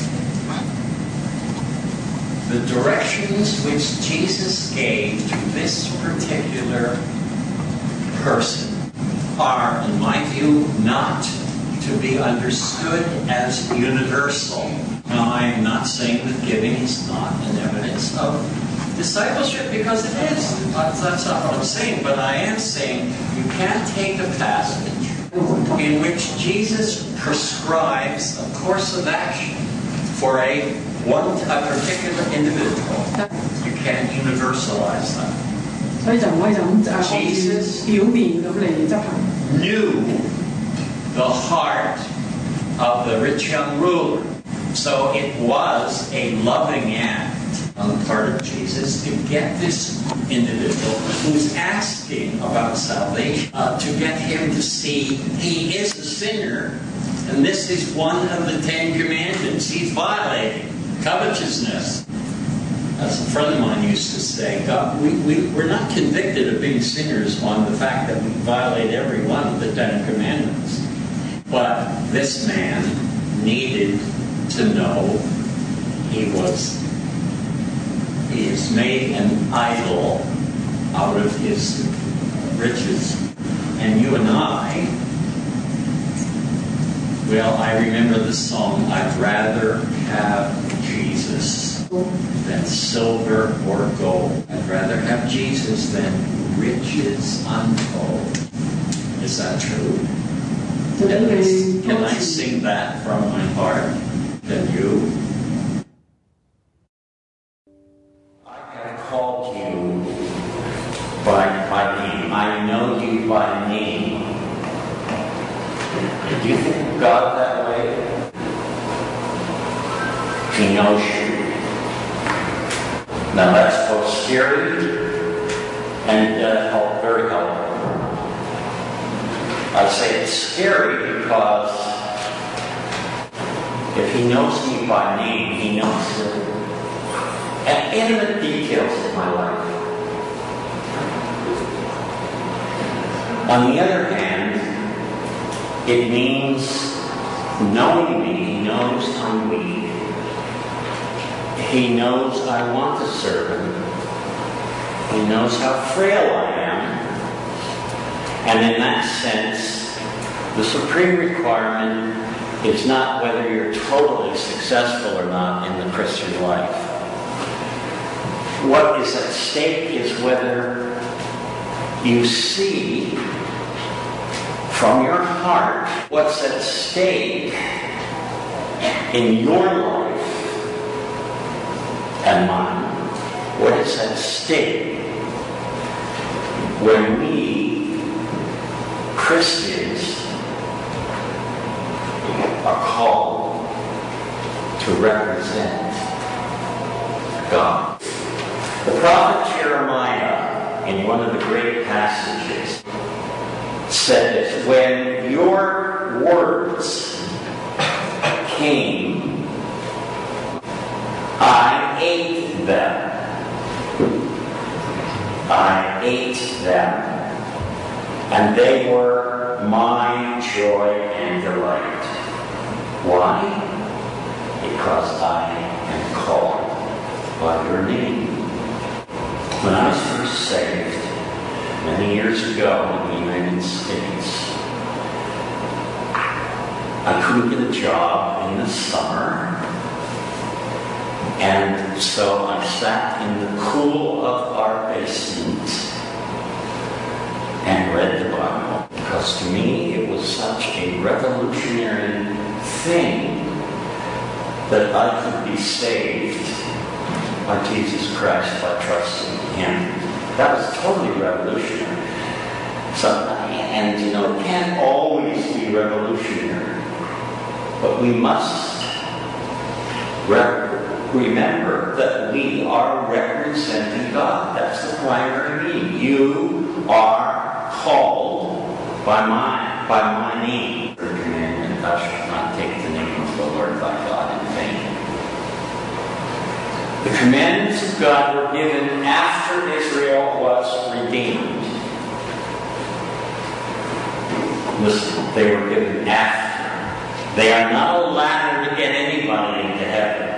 The directions which Jesus gave to this particular person are, in my view, not to be understood as universal. Now, I am not saying that giving is not an evidence of discipleship, because it is. That's not what I'm saying. But I am saying you can't take a passage in which Jesus prescribes a course of action for a one a particular individual. You can't universalize that. Jesus knew the heart of the rich young ruler. So it was a loving act on the part of Jesus to get this individual who's asking about salvation, uh, to get him to see he is a sinner, and this is one of the Ten Commandments he's violating. Covetousness. As a friend of mine used to say, God, we, we, we're not convicted of being sinners on the fact that we violate every one of the Ten Commandments. But this man needed to know he was he is made an idol out of his riches. And you and I, well, I remember the song, I'd rather have Jesus than silver or gold. I'd rather have Jesus than riches untold. Is that true? Can I, can I sing that from my heart? Then you? I have called you by, by name. I know you by name. Do you think of God that way? He knows you. Now that's both scary and uh, help, very helpful. I say it's scary because if he knows me by name, he knows the intimate details of my life. On the other hand, it means knowing me, he knows I'm weak. He knows I want to serve him. He knows how frail I am. And in that sense, the supreme requirement is not whether you're totally successful or not in the Christian life. What is at stake is whether you see from your heart what's at stake in your life and mine. What is at stake when we Christians are called to represent God. The prophet Jeremiah, in one of the great passages, said this: when your words came, I ate them. I ate them. And they were my joy and delight. Why? Because I am called by your name. When I was first saved, many years ago in the United States, I couldn't get a job in the summer, and so I sat in the cool of our basement and read the Bible, because to me it was such a revolutionary thing that I could be saved by Jesus Christ by trusting Him. That was totally revolutionary. So, and you know, it can't always be revolutionary, but we must re- remember that we are representing God. That's the primary meaning. You are called by my by my name. The commandment: thou shalt not take the name of the Lord thy God in vain. The commandments of God were given after Israel was redeemed. Listen, they were given after. They are not a ladder to get anybody into heaven.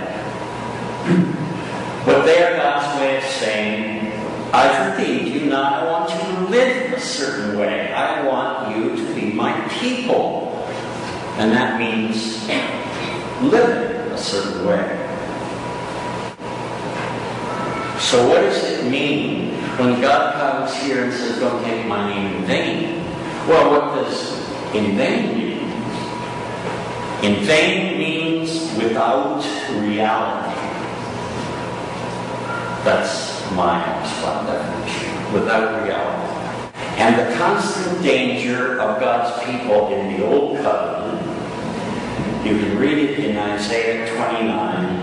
But they are God's way of saying, I've redeemed you, now I want you to live a certain way. I want you to be my people. And that means living a certain way. So what does it mean when God comes here and says, don't take my name in vain? Well, what does in vain mean? In vain means without reality. That's my spot definition. Without reality. And the constant danger of God's people in the Old Covenant, you can read it in Isaiah twenty-nine,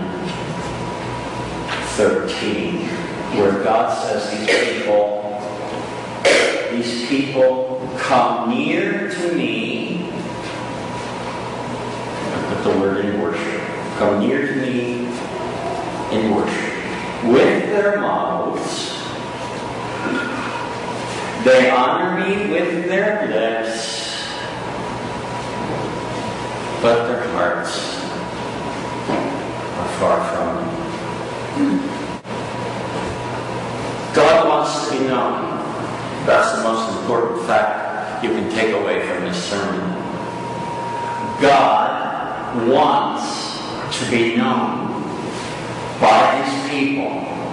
thirteen, where God says these people, these people come near to me. I put the word in worship. Come near to me in worship. With their mouths, they honor me with their lips, but their hearts are far from me. God wants to be known. That's the most important fact you can take away from this sermon. God wants to be known by His people.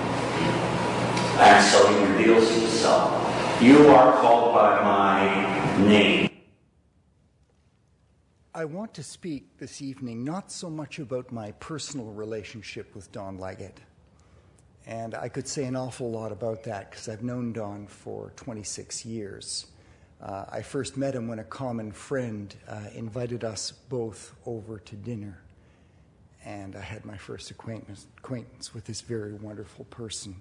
And so He reveals Himself. You are called by my name. I want to speak this evening not so much about my personal relationship with Don Leggett. And I could say an awful lot about that because I've known Don for twenty-six years. Uh, I first met him when a common friend uh, invited us both over to dinner. And I had my first acquaintance, acquaintance with this very wonderful person.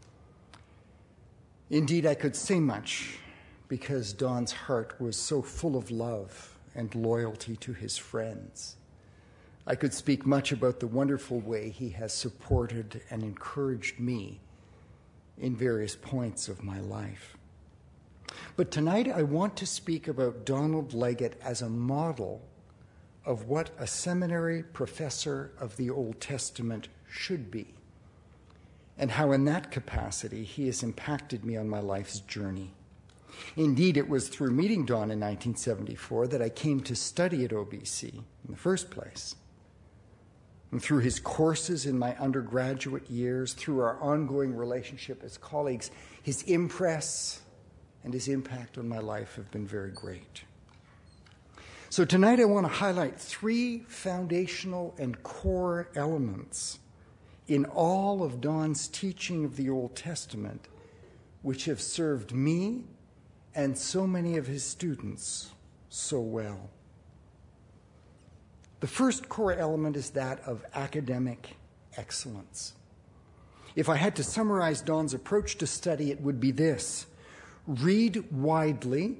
Indeed, I could say much because Don's heart was so full of love and loyalty to his friends. I could speak much about the wonderful way he has supported and encouraged me in various points of my life. But tonight I want to speak about Donald Leggett as a model of what a seminary professor of the Old Testament should be, and how in that capacity he has impacted me on my life's journey. Indeed, it was through meeting Don in nineteen seventy-four that I came to study at O B C in the first place. And through his courses in my undergraduate years, through our ongoing relationship as colleagues, his impress and his impact on my life have been very great. So tonight I want to highlight three foundational and core elements in all of Don's teaching of the Old Testament, which have served me and so many of his students so well. The first core element is that of academic excellence. If I had to summarize Don's approach to study, it would be this: read widely,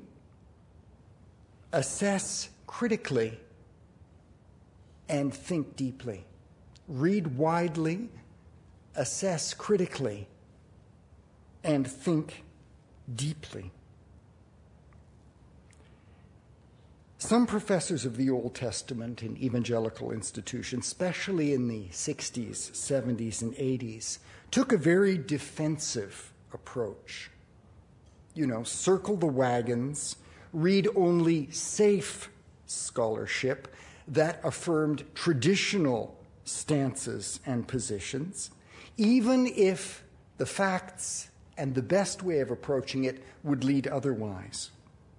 assess critically, and think deeply. Read widely, assess critically, and think deeply. Some professors of the Old Testament in evangelical institutions, especially in the sixties, seventies, and eighties, took a very defensive approach. You know, circle the wagons, read only safe scholarship that affirmed traditional stances and positions, even if the facts and the best way of approaching it would lead otherwise.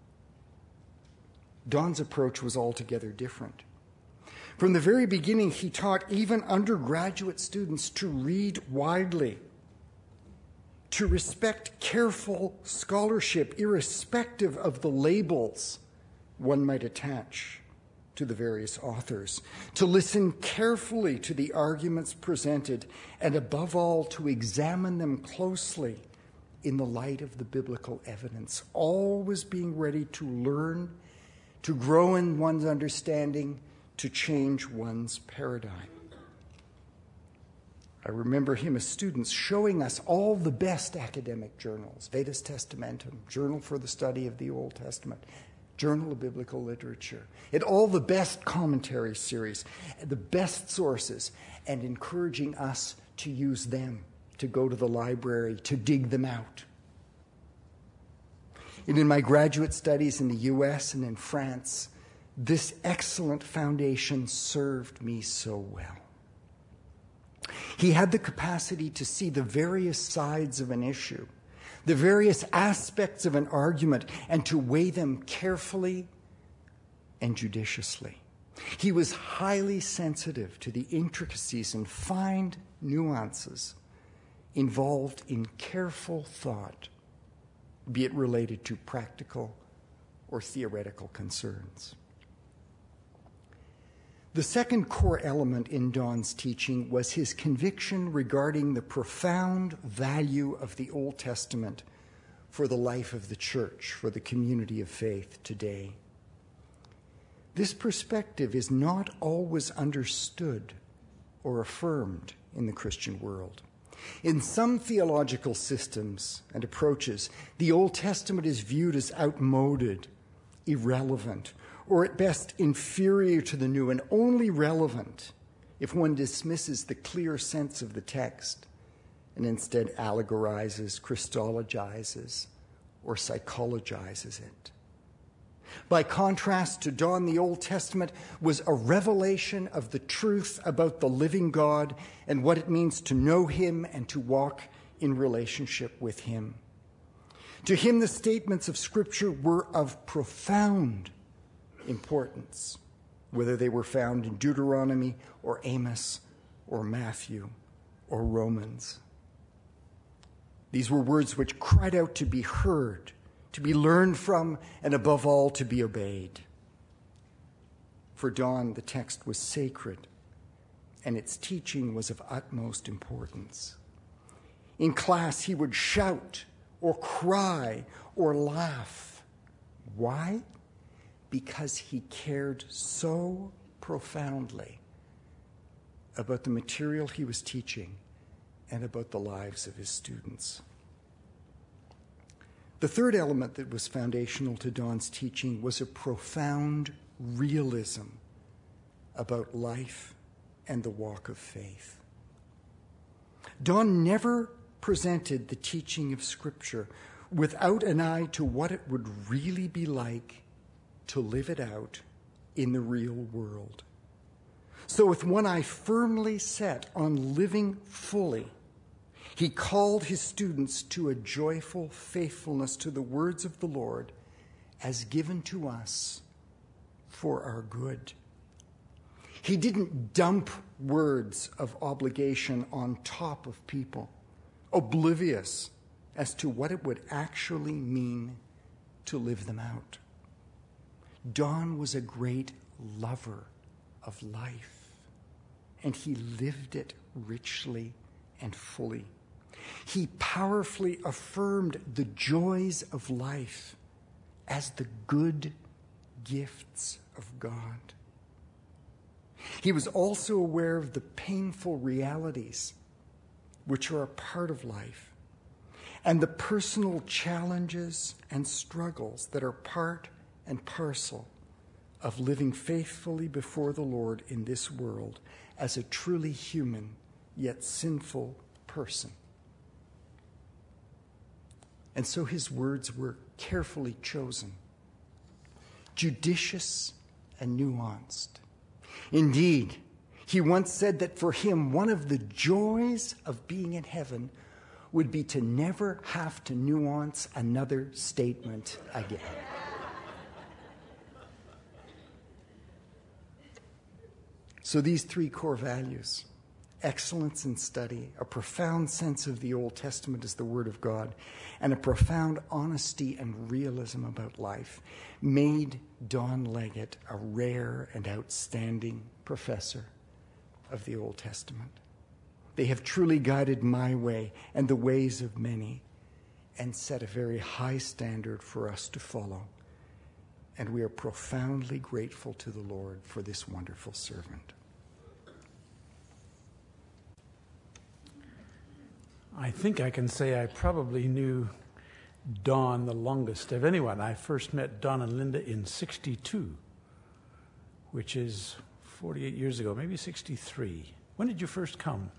Don's approach was altogether different. From the very beginning, he taught even undergraduate students to read widely, to respect careful scholarship, irrespective of the labels one might attach to the various authors, to listen carefully to the arguments presented, and above all, to examine them closely in the light of the biblical evidence, always being ready to learn, to grow in one's understanding, to change one's paradigm. I remember him as students showing us all the best academic journals, Vetus Testamentum, Journal for the Study of the Old Testament, Journal of Biblical Literature, and all the best commentary series, the best sources, and encouraging us to use them, to go to the library, to dig them out. And in my graduate studies in the U S and in France, this excellent foundation served me so well. He had the capacity to see the various sides of an issue, the various aspects of an argument, and to weigh them carefully and judiciously. He was highly sensitive to the intricacies and fine nuances involved in careful thought, be it related to practical or theoretical concerns. The second core element in Don's teaching was his conviction regarding the profound value of the Old Testament for the life of the church, for the community of faith today. This perspective is not always understood or affirmed in the Christian world. In some theological systems and approaches, the Old Testament is viewed as outmoded, irrelevant, or at best inferior to the New, and only relevant if one dismisses the clear sense of the text and instead allegorizes, Christologizes, or psychologizes it. By contrast to Don, the Old Testament was a revelation of the truth about the living God and what it means to know him and to walk in relationship with him. To him, the statements of Scripture were of profound importance, whether they were found in Deuteronomy or Amos or Matthew or Romans. These were words which cried out to be heard, to be learned from, and above all, to be obeyed. For Don, the text was sacred, and its teaching was of utmost importance. In class, he would shout or cry or laugh. Why? Because he cared so profoundly about the material he was teaching and about the lives of his students. The third element that was foundational to Don's teaching was a profound realism about life and the walk of faith. Don never presented the teaching of Scripture without an eye to what it would really be like to live it out in the real world. So with one eye firmly set on living fully, he called his students to a joyful faithfulness to the words of the Lord as given to us for our good. He didn't dump words of obligation on top of people, oblivious as to what it would actually mean to live them out. Don was a great lover of life, and he lived it richly and fully. He powerfully affirmed the joys of life as the good gifts of God. He was also aware of the painful realities which are a part of life and the personal challenges and struggles that are part and parcel of living faithfully before the Lord in this world as a truly human yet sinful person. And so his words were carefully chosen, judicious and nuanced. Indeed, he once said that for him, one of the joys of being in heaven would be to never have to nuance another statement again. So these three core values, excellence in study, a profound sense of the Old Testament as the Word of God, and a profound honesty and realism about life, made Don Leggett a rare and outstanding professor of the Old Testament. They have truly guided my way and the ways of many, and set a very high standard for us to follow. And we are profoundly grateful to the Lord for this wonderful servant. I think I can say I probably knew Don the longest of anyone. I first met Don and Linda in sixty-two, which is forty-eight years ago, maybe sixty-three. When did you first come?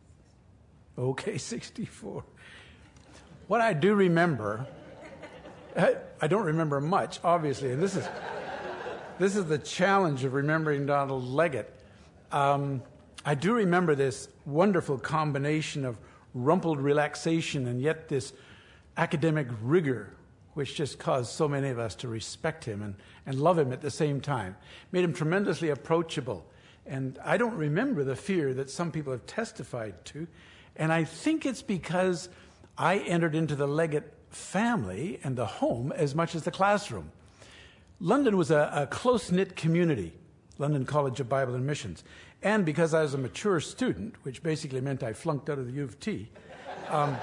Okay, sixty-four. What I do remember, I, I don't remember much, obviously, and this is this is the challenge of remembering Donald Leggett. Um, I do remember this wonderful combination of rumpled relaxation and yet this academic rigor, which just caused so many of us to respect him and, and love him at the same time. Made him tremendously approachable. And I don't remember the fear that some people have testified to. And I think it's because I entered into the Leggett family and the home as much as the classroom. London was a, a close-knit community, London College of Bible and Missions. And because I was a mature student, which basically meant I flunked out of the U of T, um,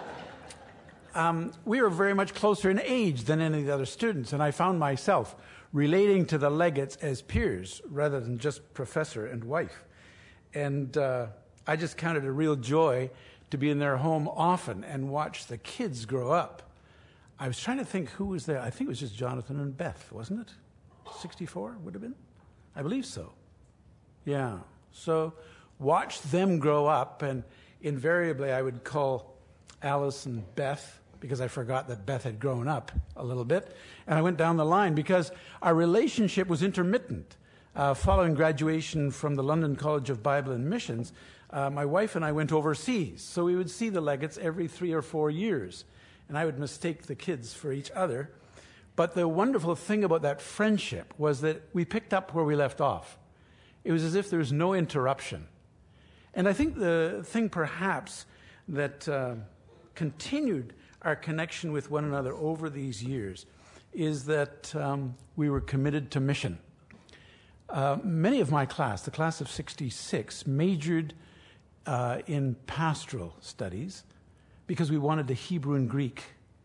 um, we were very much closer in age than any of the other students. And I found myself relating to the Leggetts as peers rather than just professor and wife. And uh, I just counted a real joy to be in their home often and watch the kids grow up. I was trying to think who was there. I think it was just Jonathan and Beth, wasn't it? sixty-four would have been? I believe so. Yeah. So watch them grow up, and invariably I would call Alice and Beth because I forgot that Beth had grown up a little bit. And I went down the line because our relationship was intermittent. Uh, following graduation from the London College of Bible and Missions, uh, my wife and I went overseas. So we would see the Leggetts every three or four years. And I would mistake the kids for each other. But the wonderful thing about that friendship was that we picked up where we left off. It was as if there was no interruption. And I think the thing perhaps that uh, continued our connection with one another over these years is that um, we were committed to mission. Uh, many of my class, the class of sixty-six, majored uh, in pastoral studies because we wanted the Hebrew and Greek.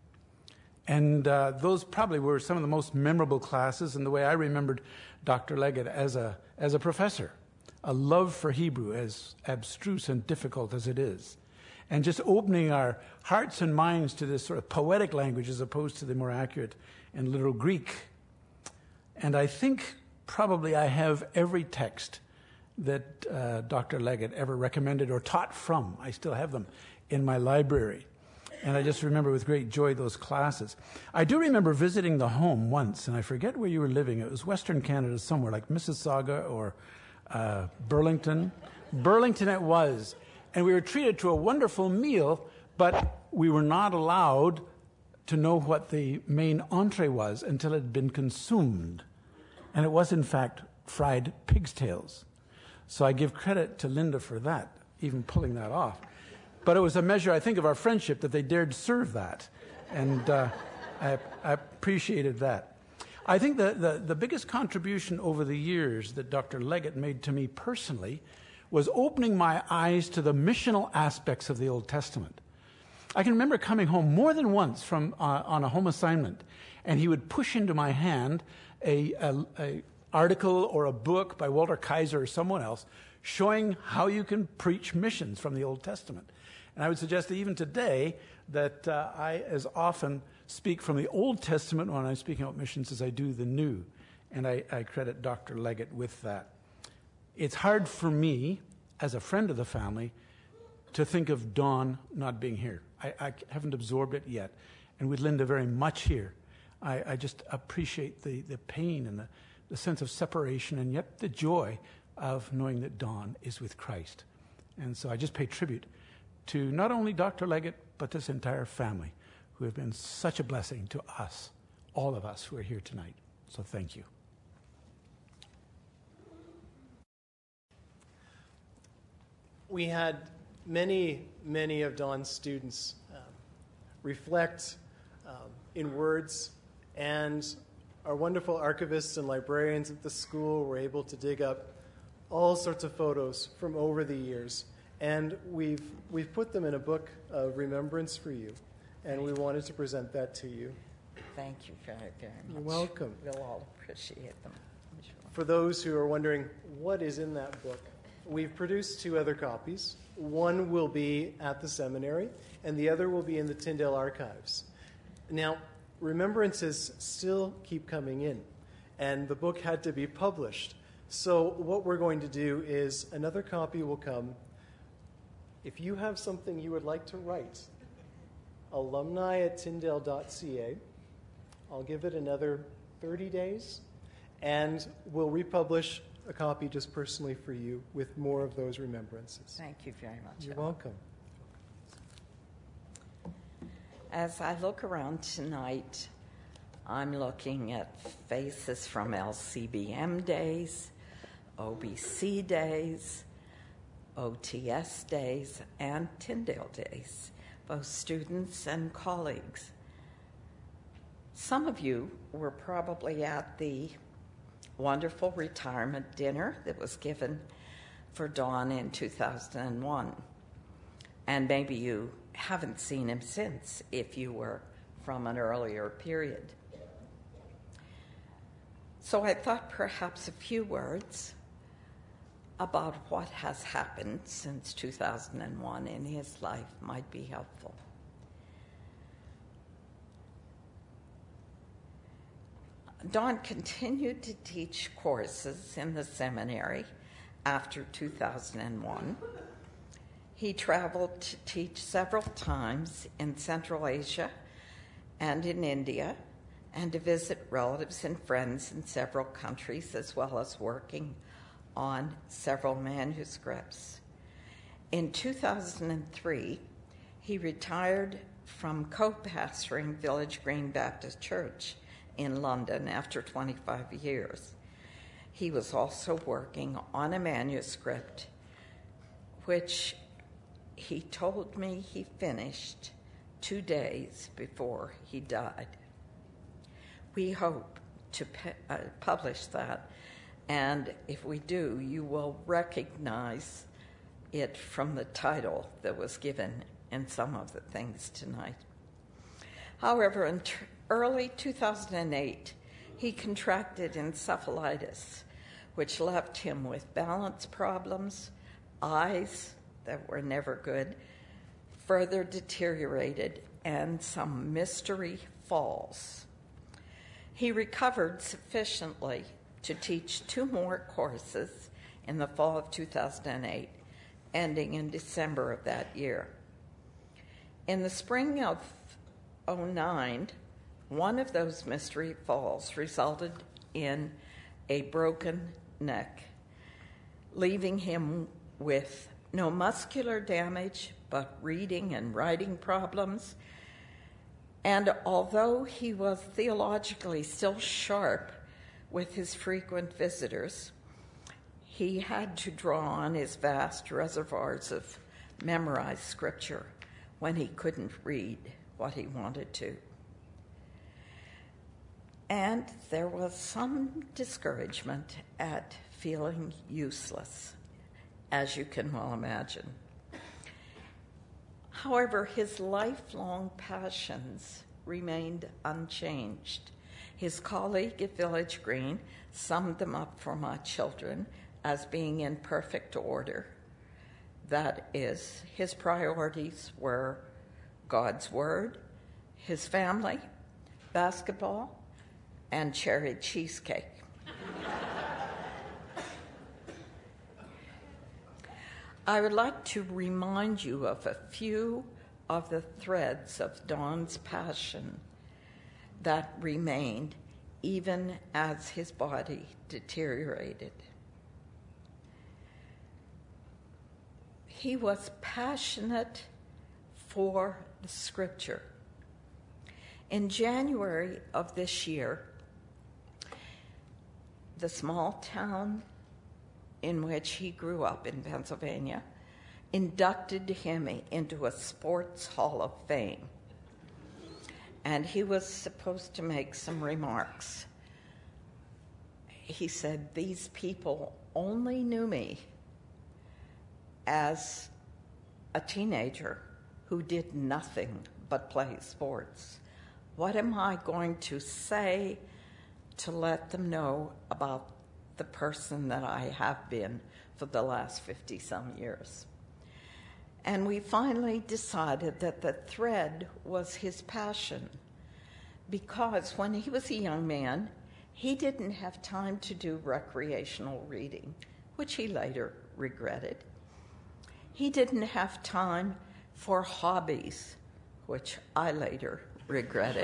And uh, those probably were some of the most memorable classes, and the way I remembered Doctor Leggett as a as a professor, a love for Hebrew, as abstruse and difficult as it is, and just opening our hearts and minds to this sort of poetic language as opposed to the more accurate and literal Greek. And I think probably I have every text that uh, Doctor Leggett ever recommended or taught from. I still have them in my library. And I just remember with great joy those classes. I do remember visiting the home once, and I forget where you were living. It was Western Canada somewhere, like Mississauga or uh, Burlington. Burlington it was. And we were treated to a wonderful meal, but we were not allowed to know what the main entree was until it had been consumed. And it was, in fact, fried pig's tails. So I give credit to Linda for that, even pulling that off. But it was a measure, I think, of our friendship that they dared serve that. And uh, I, I appreciated that. I think the, the, the biggest contribution over the years that Doctor Leggett made to me personally was opening my eyes to the missional aspects of the Old Testament. I can remember coming home more than once from uh, on a home assignment, and he would push into my hand a, a, a article or a book by Walter Kaiser or someone else showing how you can preach missions from the Old Testament. And I would suggest that even today that uh, I as often speak from the Old Testament when I'm speaking about missions as I do the New. and I, I credit Doctor Leggett with that. It's hard for me, as a friend of the family, to think of Don not being here. I, I haven't absorbed it yet. And with Linda very much here, I, I just appreciate the, the pain and the, the sense of separation, and yet the joy of knowing that Don is with Christ. And so I just pay tribute to not only Doctor Leggett, but this entire family, who have been such a blessing to us, all of us who are here tonight. So thank you. We had many, many of Don's students um, reflect um, in words, and our wonderful archivists and librarians at the school were able to dig up all sorts of photos from over the years, and we've we've put them in a book of remembrance for you, and we wanted to present that to you. Thank you very, very much. You're welcome. We'll all appreciate them. I'm sure. For those who are wondering what is in that book, we've produced two other copies. One will be at the seminary, and the other will be in the Tyndale archives. Now, remembrances still keep coming in, and the book had to be published. So what we're going to do is another copy will come. If you have something you would like to write, alumni at tyndale dot c a, I'll give it another thirty days, and we'll republish a copy just personally for you with more of those remembrances. Thank you very much. You're welcome. As I look around tonight, I'm looking at faces from L C B M days, O B C days, O T S days, and Tyndale days, both students and colleagues. Some of you were probably at the wonderful retirement dinner that was given for Don in two thousand one. And maybe you haven't seen him since if you were from an earlier period. So I thought perhaps a few words about what has happened since two thousand one in his life might be helpful. Don continued to teach courses in the seminary after two thousand one. He traveled to teach several times in Central Asia and in India, and to visit relatives and friends in several countries, as well as working on several manuscripts. In two thousand three, he retired from co-pastoring Village Green Baptist Church in London after twenty-five years. He was also working on a manuscript which he told me he finished two days before he died. We hope to pe- uh, publish that, and if we do, you will recognize it from the title that was given in some of the things tonight. However, in t- early two thousand eight, he contracted encephalitis, which left him with balance problems, eyes that were never good, further deteriorated, and some mystery falls. He recovered sufficiently to teach two more courses in the fall of two thousand eight, ending in December of that year. In the spring of oh nine, one of those mystery falls resulted in a broken neck, leaving him with no muscular damage, but reading and writing problems. And although he was theologically still sharp with his frequent visitors, he had to draw on his vast reservoirs of memorized scripture when he couldn't read what he wanted to. And there was some discouragement at feeling useless, as you can well imagine. However, his lifelong passions remained unchanged. His colleague at Village Green summed them up for my children as being in perfect order. That is, his priorities were God's Word, his family, basketball, and cherry cheesecake. I would like to remind you of a few of the threads of Don's passion that remained even as his body deteriorated. He was passionate for the Scripture. In January of this year, the small town in which he grew up in Pennsylvania inducted him into a sports hall of fame. And he was supposed to make some remarks. He said, "These people only knew me as a teenager who did nothing but play sports. What am I going to say to let them know about the person that I have been for the last fifty-some years?" And we finally decided that the thread was his passion, because when he was a young man, he didn't have time to do recreational reading, which he later regretted. He didn't have time for hobbies, which I later regretted.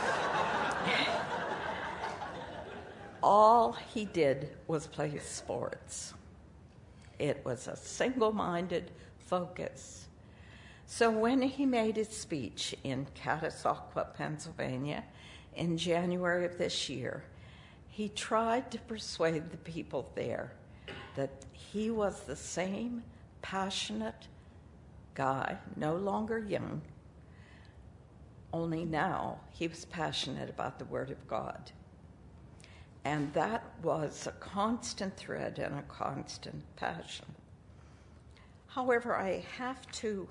All he did was play sports. It was a single-minded focus. So when he made his speech in Catasauqua, Pennsylvania, in January of this year, he tried to persuade the people there that he was the same passionate guy, no longer young, only now he was passionate about the Word of God. And that was a constant thread and a constant passion. However, I have to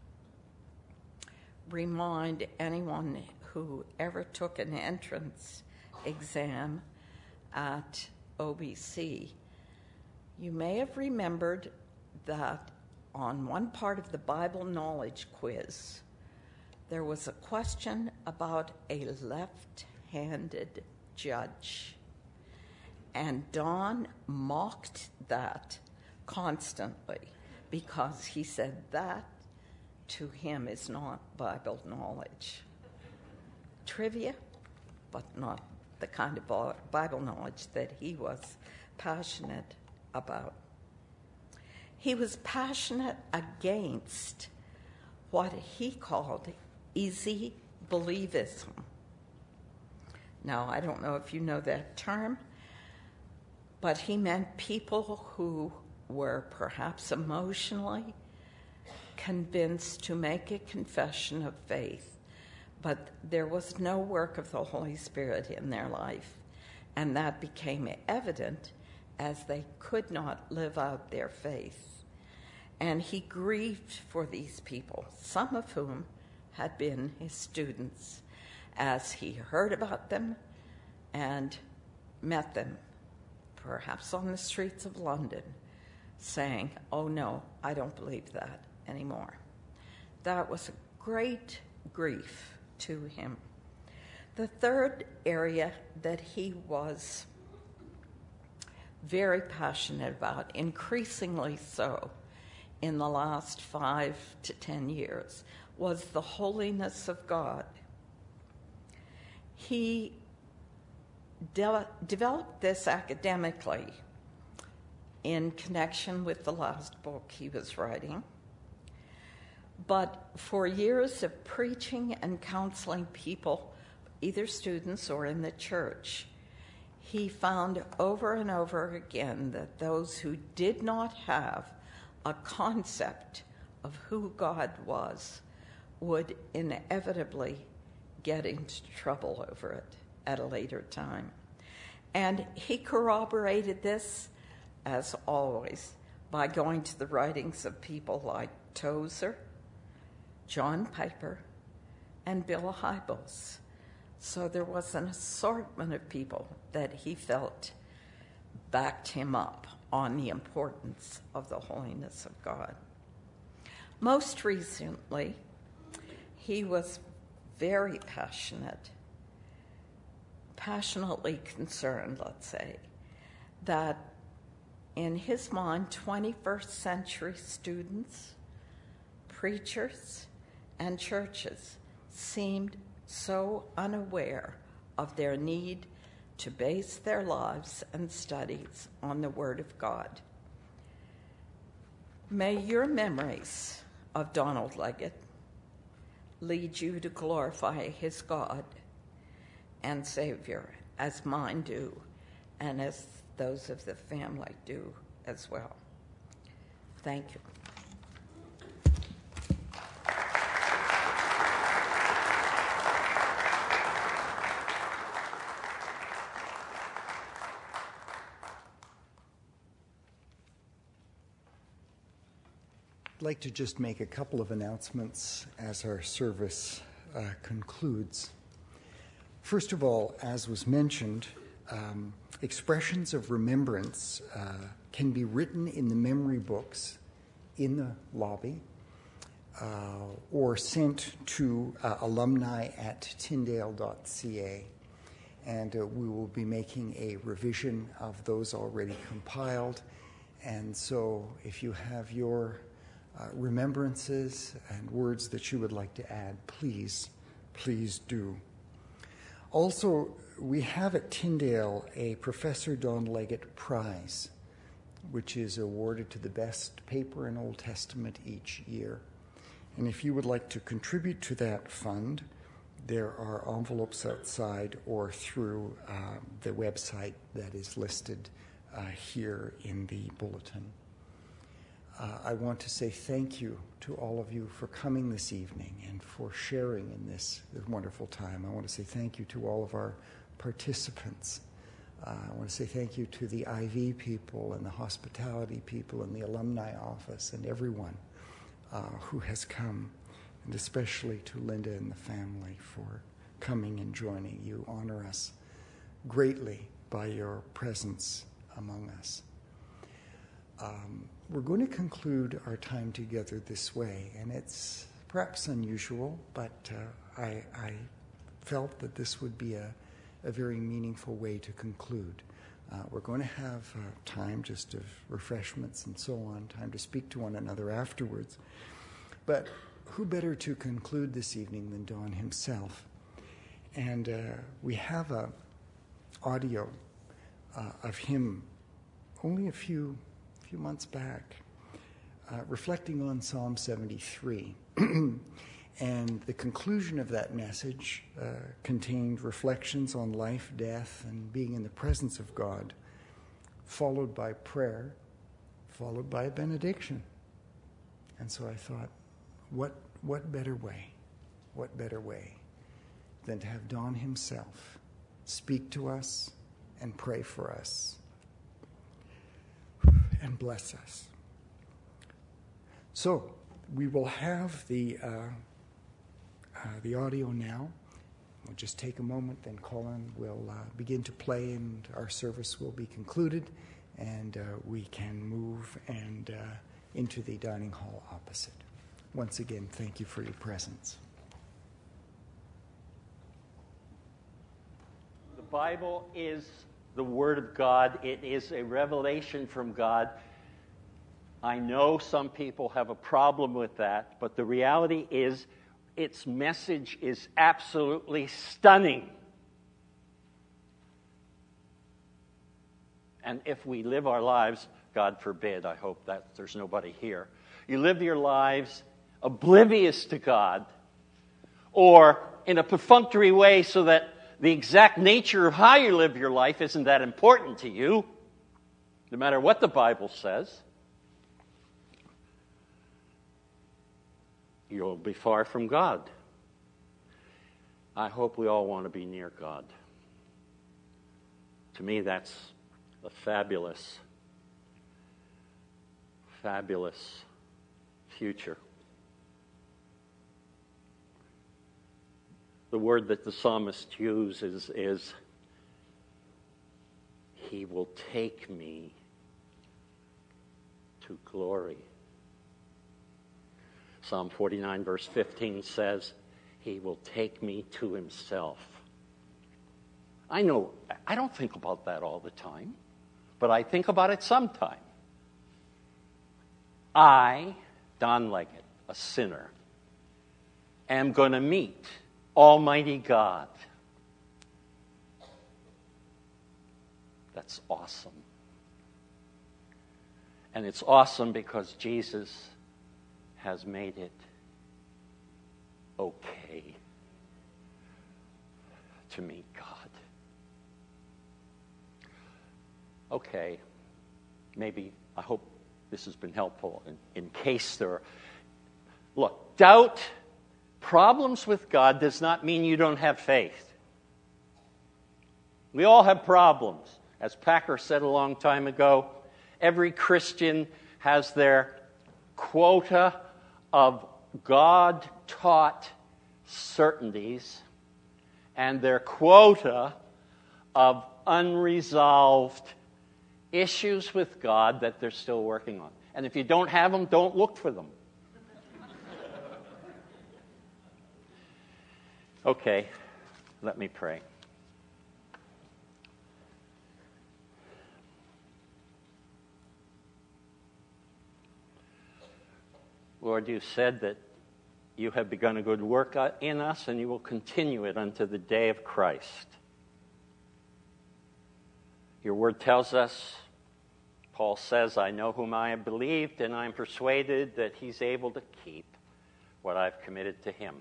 remind anyone who ever took an entrance exam at O B C, you may have remembered that on one part of the Bible knowledge quiz, there was a question about a left-handed judge. And Don mocked that constantly because he said that to him is not Bible knowledge. Trivia, but not the kind of Bible knowledge that he was passionate about. He was passionate against what he called easy believism. Now, I don't know if you know that term, but he meant people who were perhaps emotionally convinced to make a confession of faith, but there was no work of the Holy Spirit in their life, and that became evident as they could not live out their faith. And he grieved for these people, some of whom had been his students, as he heard about them and met them, perhaps on the streets of London, saying, "Oh no, I don't believe that anymore." That was a great grief to him. The third area that he was very passionate about, increasingly so in the last five to ten years, was the holiness of God. He de- developed this academically in connection with the last book he was writing. But for years of preaching and counseling people, either students or in the church, he found over and over again that those who did not have a concept of who God was would inevitably get into trouble over it at a later time. And he corroborated this, as always, by going to the writings of people like Tozer, John Piper, and Bill Hybels. So there was an assortment of people that he felt backed him up on the importance of the holiness of God. Most recently, he was very passionate, passionately concerned, let's say, that in his mind, twenty-first century students, preachers, and churches seemed so unaware of their need to base their lives and studies on the Word of God. May your memories of Donald Leggett lead you to glorify his God and Savior, as mine do, and as those of the family do as well. Thank you. I'd like to just make a couple of announcements as our service uh, concludes. First of all, as was mentioned, um, expressions of remembrance uh, can be written in the memory books in the lobby uh, or sent to uh, alumni at tyndale dot c a. And uh, we will be making a revision of those already compiled. And so if you have your Uh, remembrances and words that you would like to add, please, please do. Also, we have at Tyndale a Professor Don Leggett Prize, which is awarded to the best paper in Old Testament each year. And if you would like to contribute to that fund, there are envelopes outside or through uh, the website that is listed uh, here in the bulletin. Uh, I want to say thank you to all of you for coming this evening and for sharing in this, this wonderful time. I want to say thank you to all of our participants. Uh, I want to say thank you to the I V people and the hospitality people and the alumni office and everyone uh, who has come, and especially to Linda and the family for coming and joining. You honor us greatly by your presence among us. Um, we're going to conclude our time together this way, and it's perhaps unusual, but uh, I, I felt that this would be a, a very meaningful way to conclude. Uh, we're going to have uh, time just of refreshments and so on, time to speak to one another afterwards. But who better to conclude this evening than Don himself? And uh, we have a audio uh, of him only a few few months back, uh, reflecting on Psalm seventy-three. And the conclusion of that message uh, contained reflections on life, death, and being in the presence of God, followed by prayer, followed by a benediction. And so I thought, what, what better way, what better way than to have Don himself speak to us and pray for us and bless us. So we will have the uh, uh, the audio now. We'll just take a moment, then Colin will uh, begin to play, and our service will be concluded, and uh, we can move and uh, into the dining hall opposite. Once again, thank you for your presence. The Bible is the Word of God. It is a revelation from God. I know some people have a problem with that, but the reality is its message is absolutely stunning. And if we live our lives, God forbid, I hope that there's nobody here, you live your lives oblivious to God, or in a perfunctory way so that the exact nature of how you live your life isn't that important to you, no matter what the Bible says, you'll be far from God. I hope we all want to be near God. To me, that's a fabulous, fabulous future. The word that the psalmist uses is, He will take me to glory. Psalm forty-nine, verse fifteen says, He will take me to Himself. I know, I don't think about that all the time, but I think about it sometime. I, Don Leggett, a sinner, am going to meet Almighty God. That's awesome. And it's awesome because Jesus has made it okay to meet God. Okay, maybe, I hope this has been helpful in, in case there are... Look, doubt, problems with God does not mean you don't have faith. We all have problems. As Packer said a long time ago, every Christian has their quota of God-taught certainties and their quota of unresolved issues with God that they're still working on. And if you don't have them, don't look for them. Okay, let me pray. Lord, you said that you have begun a good work in us and you will continue it unto the day of Christ. Your word tells us, Paul says, I know whom I have believed, and I am persuaded that he's able to keep what I've committed to him.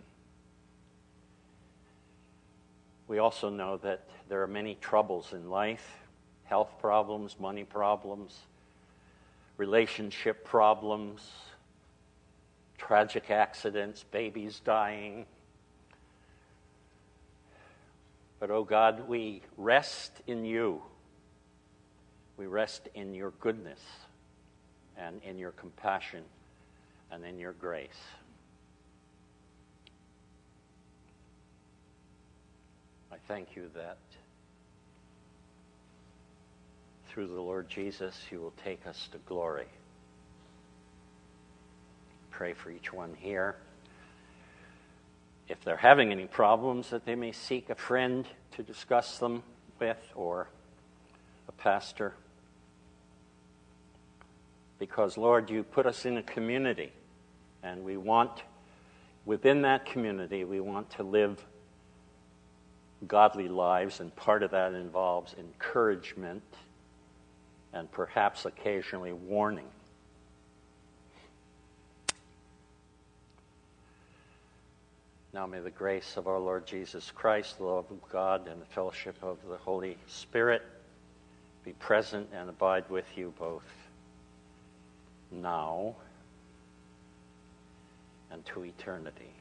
We also know that there are many troubles in life, health problems, money problems, relationship problems, tragic accidents, babies dying. But, oh God, we rest in you. We rest in your goodness and in your compassion and in your grace. I thank you that through the Lord Jesus, you will take us to glory. Pray for each one here. If they're having any problems, that they may seek a friend to discuss them with or a pastor. Because, Lord, you put us in a community, and we want, within that community, we want to live godly lives, and part of that involves encouragement and perhaps occasionally warning. Now may the grace of our Lord Jesus Christ, the love of God, and the fellowship of the Holy Spirit be present and abide with you both now and to eternity.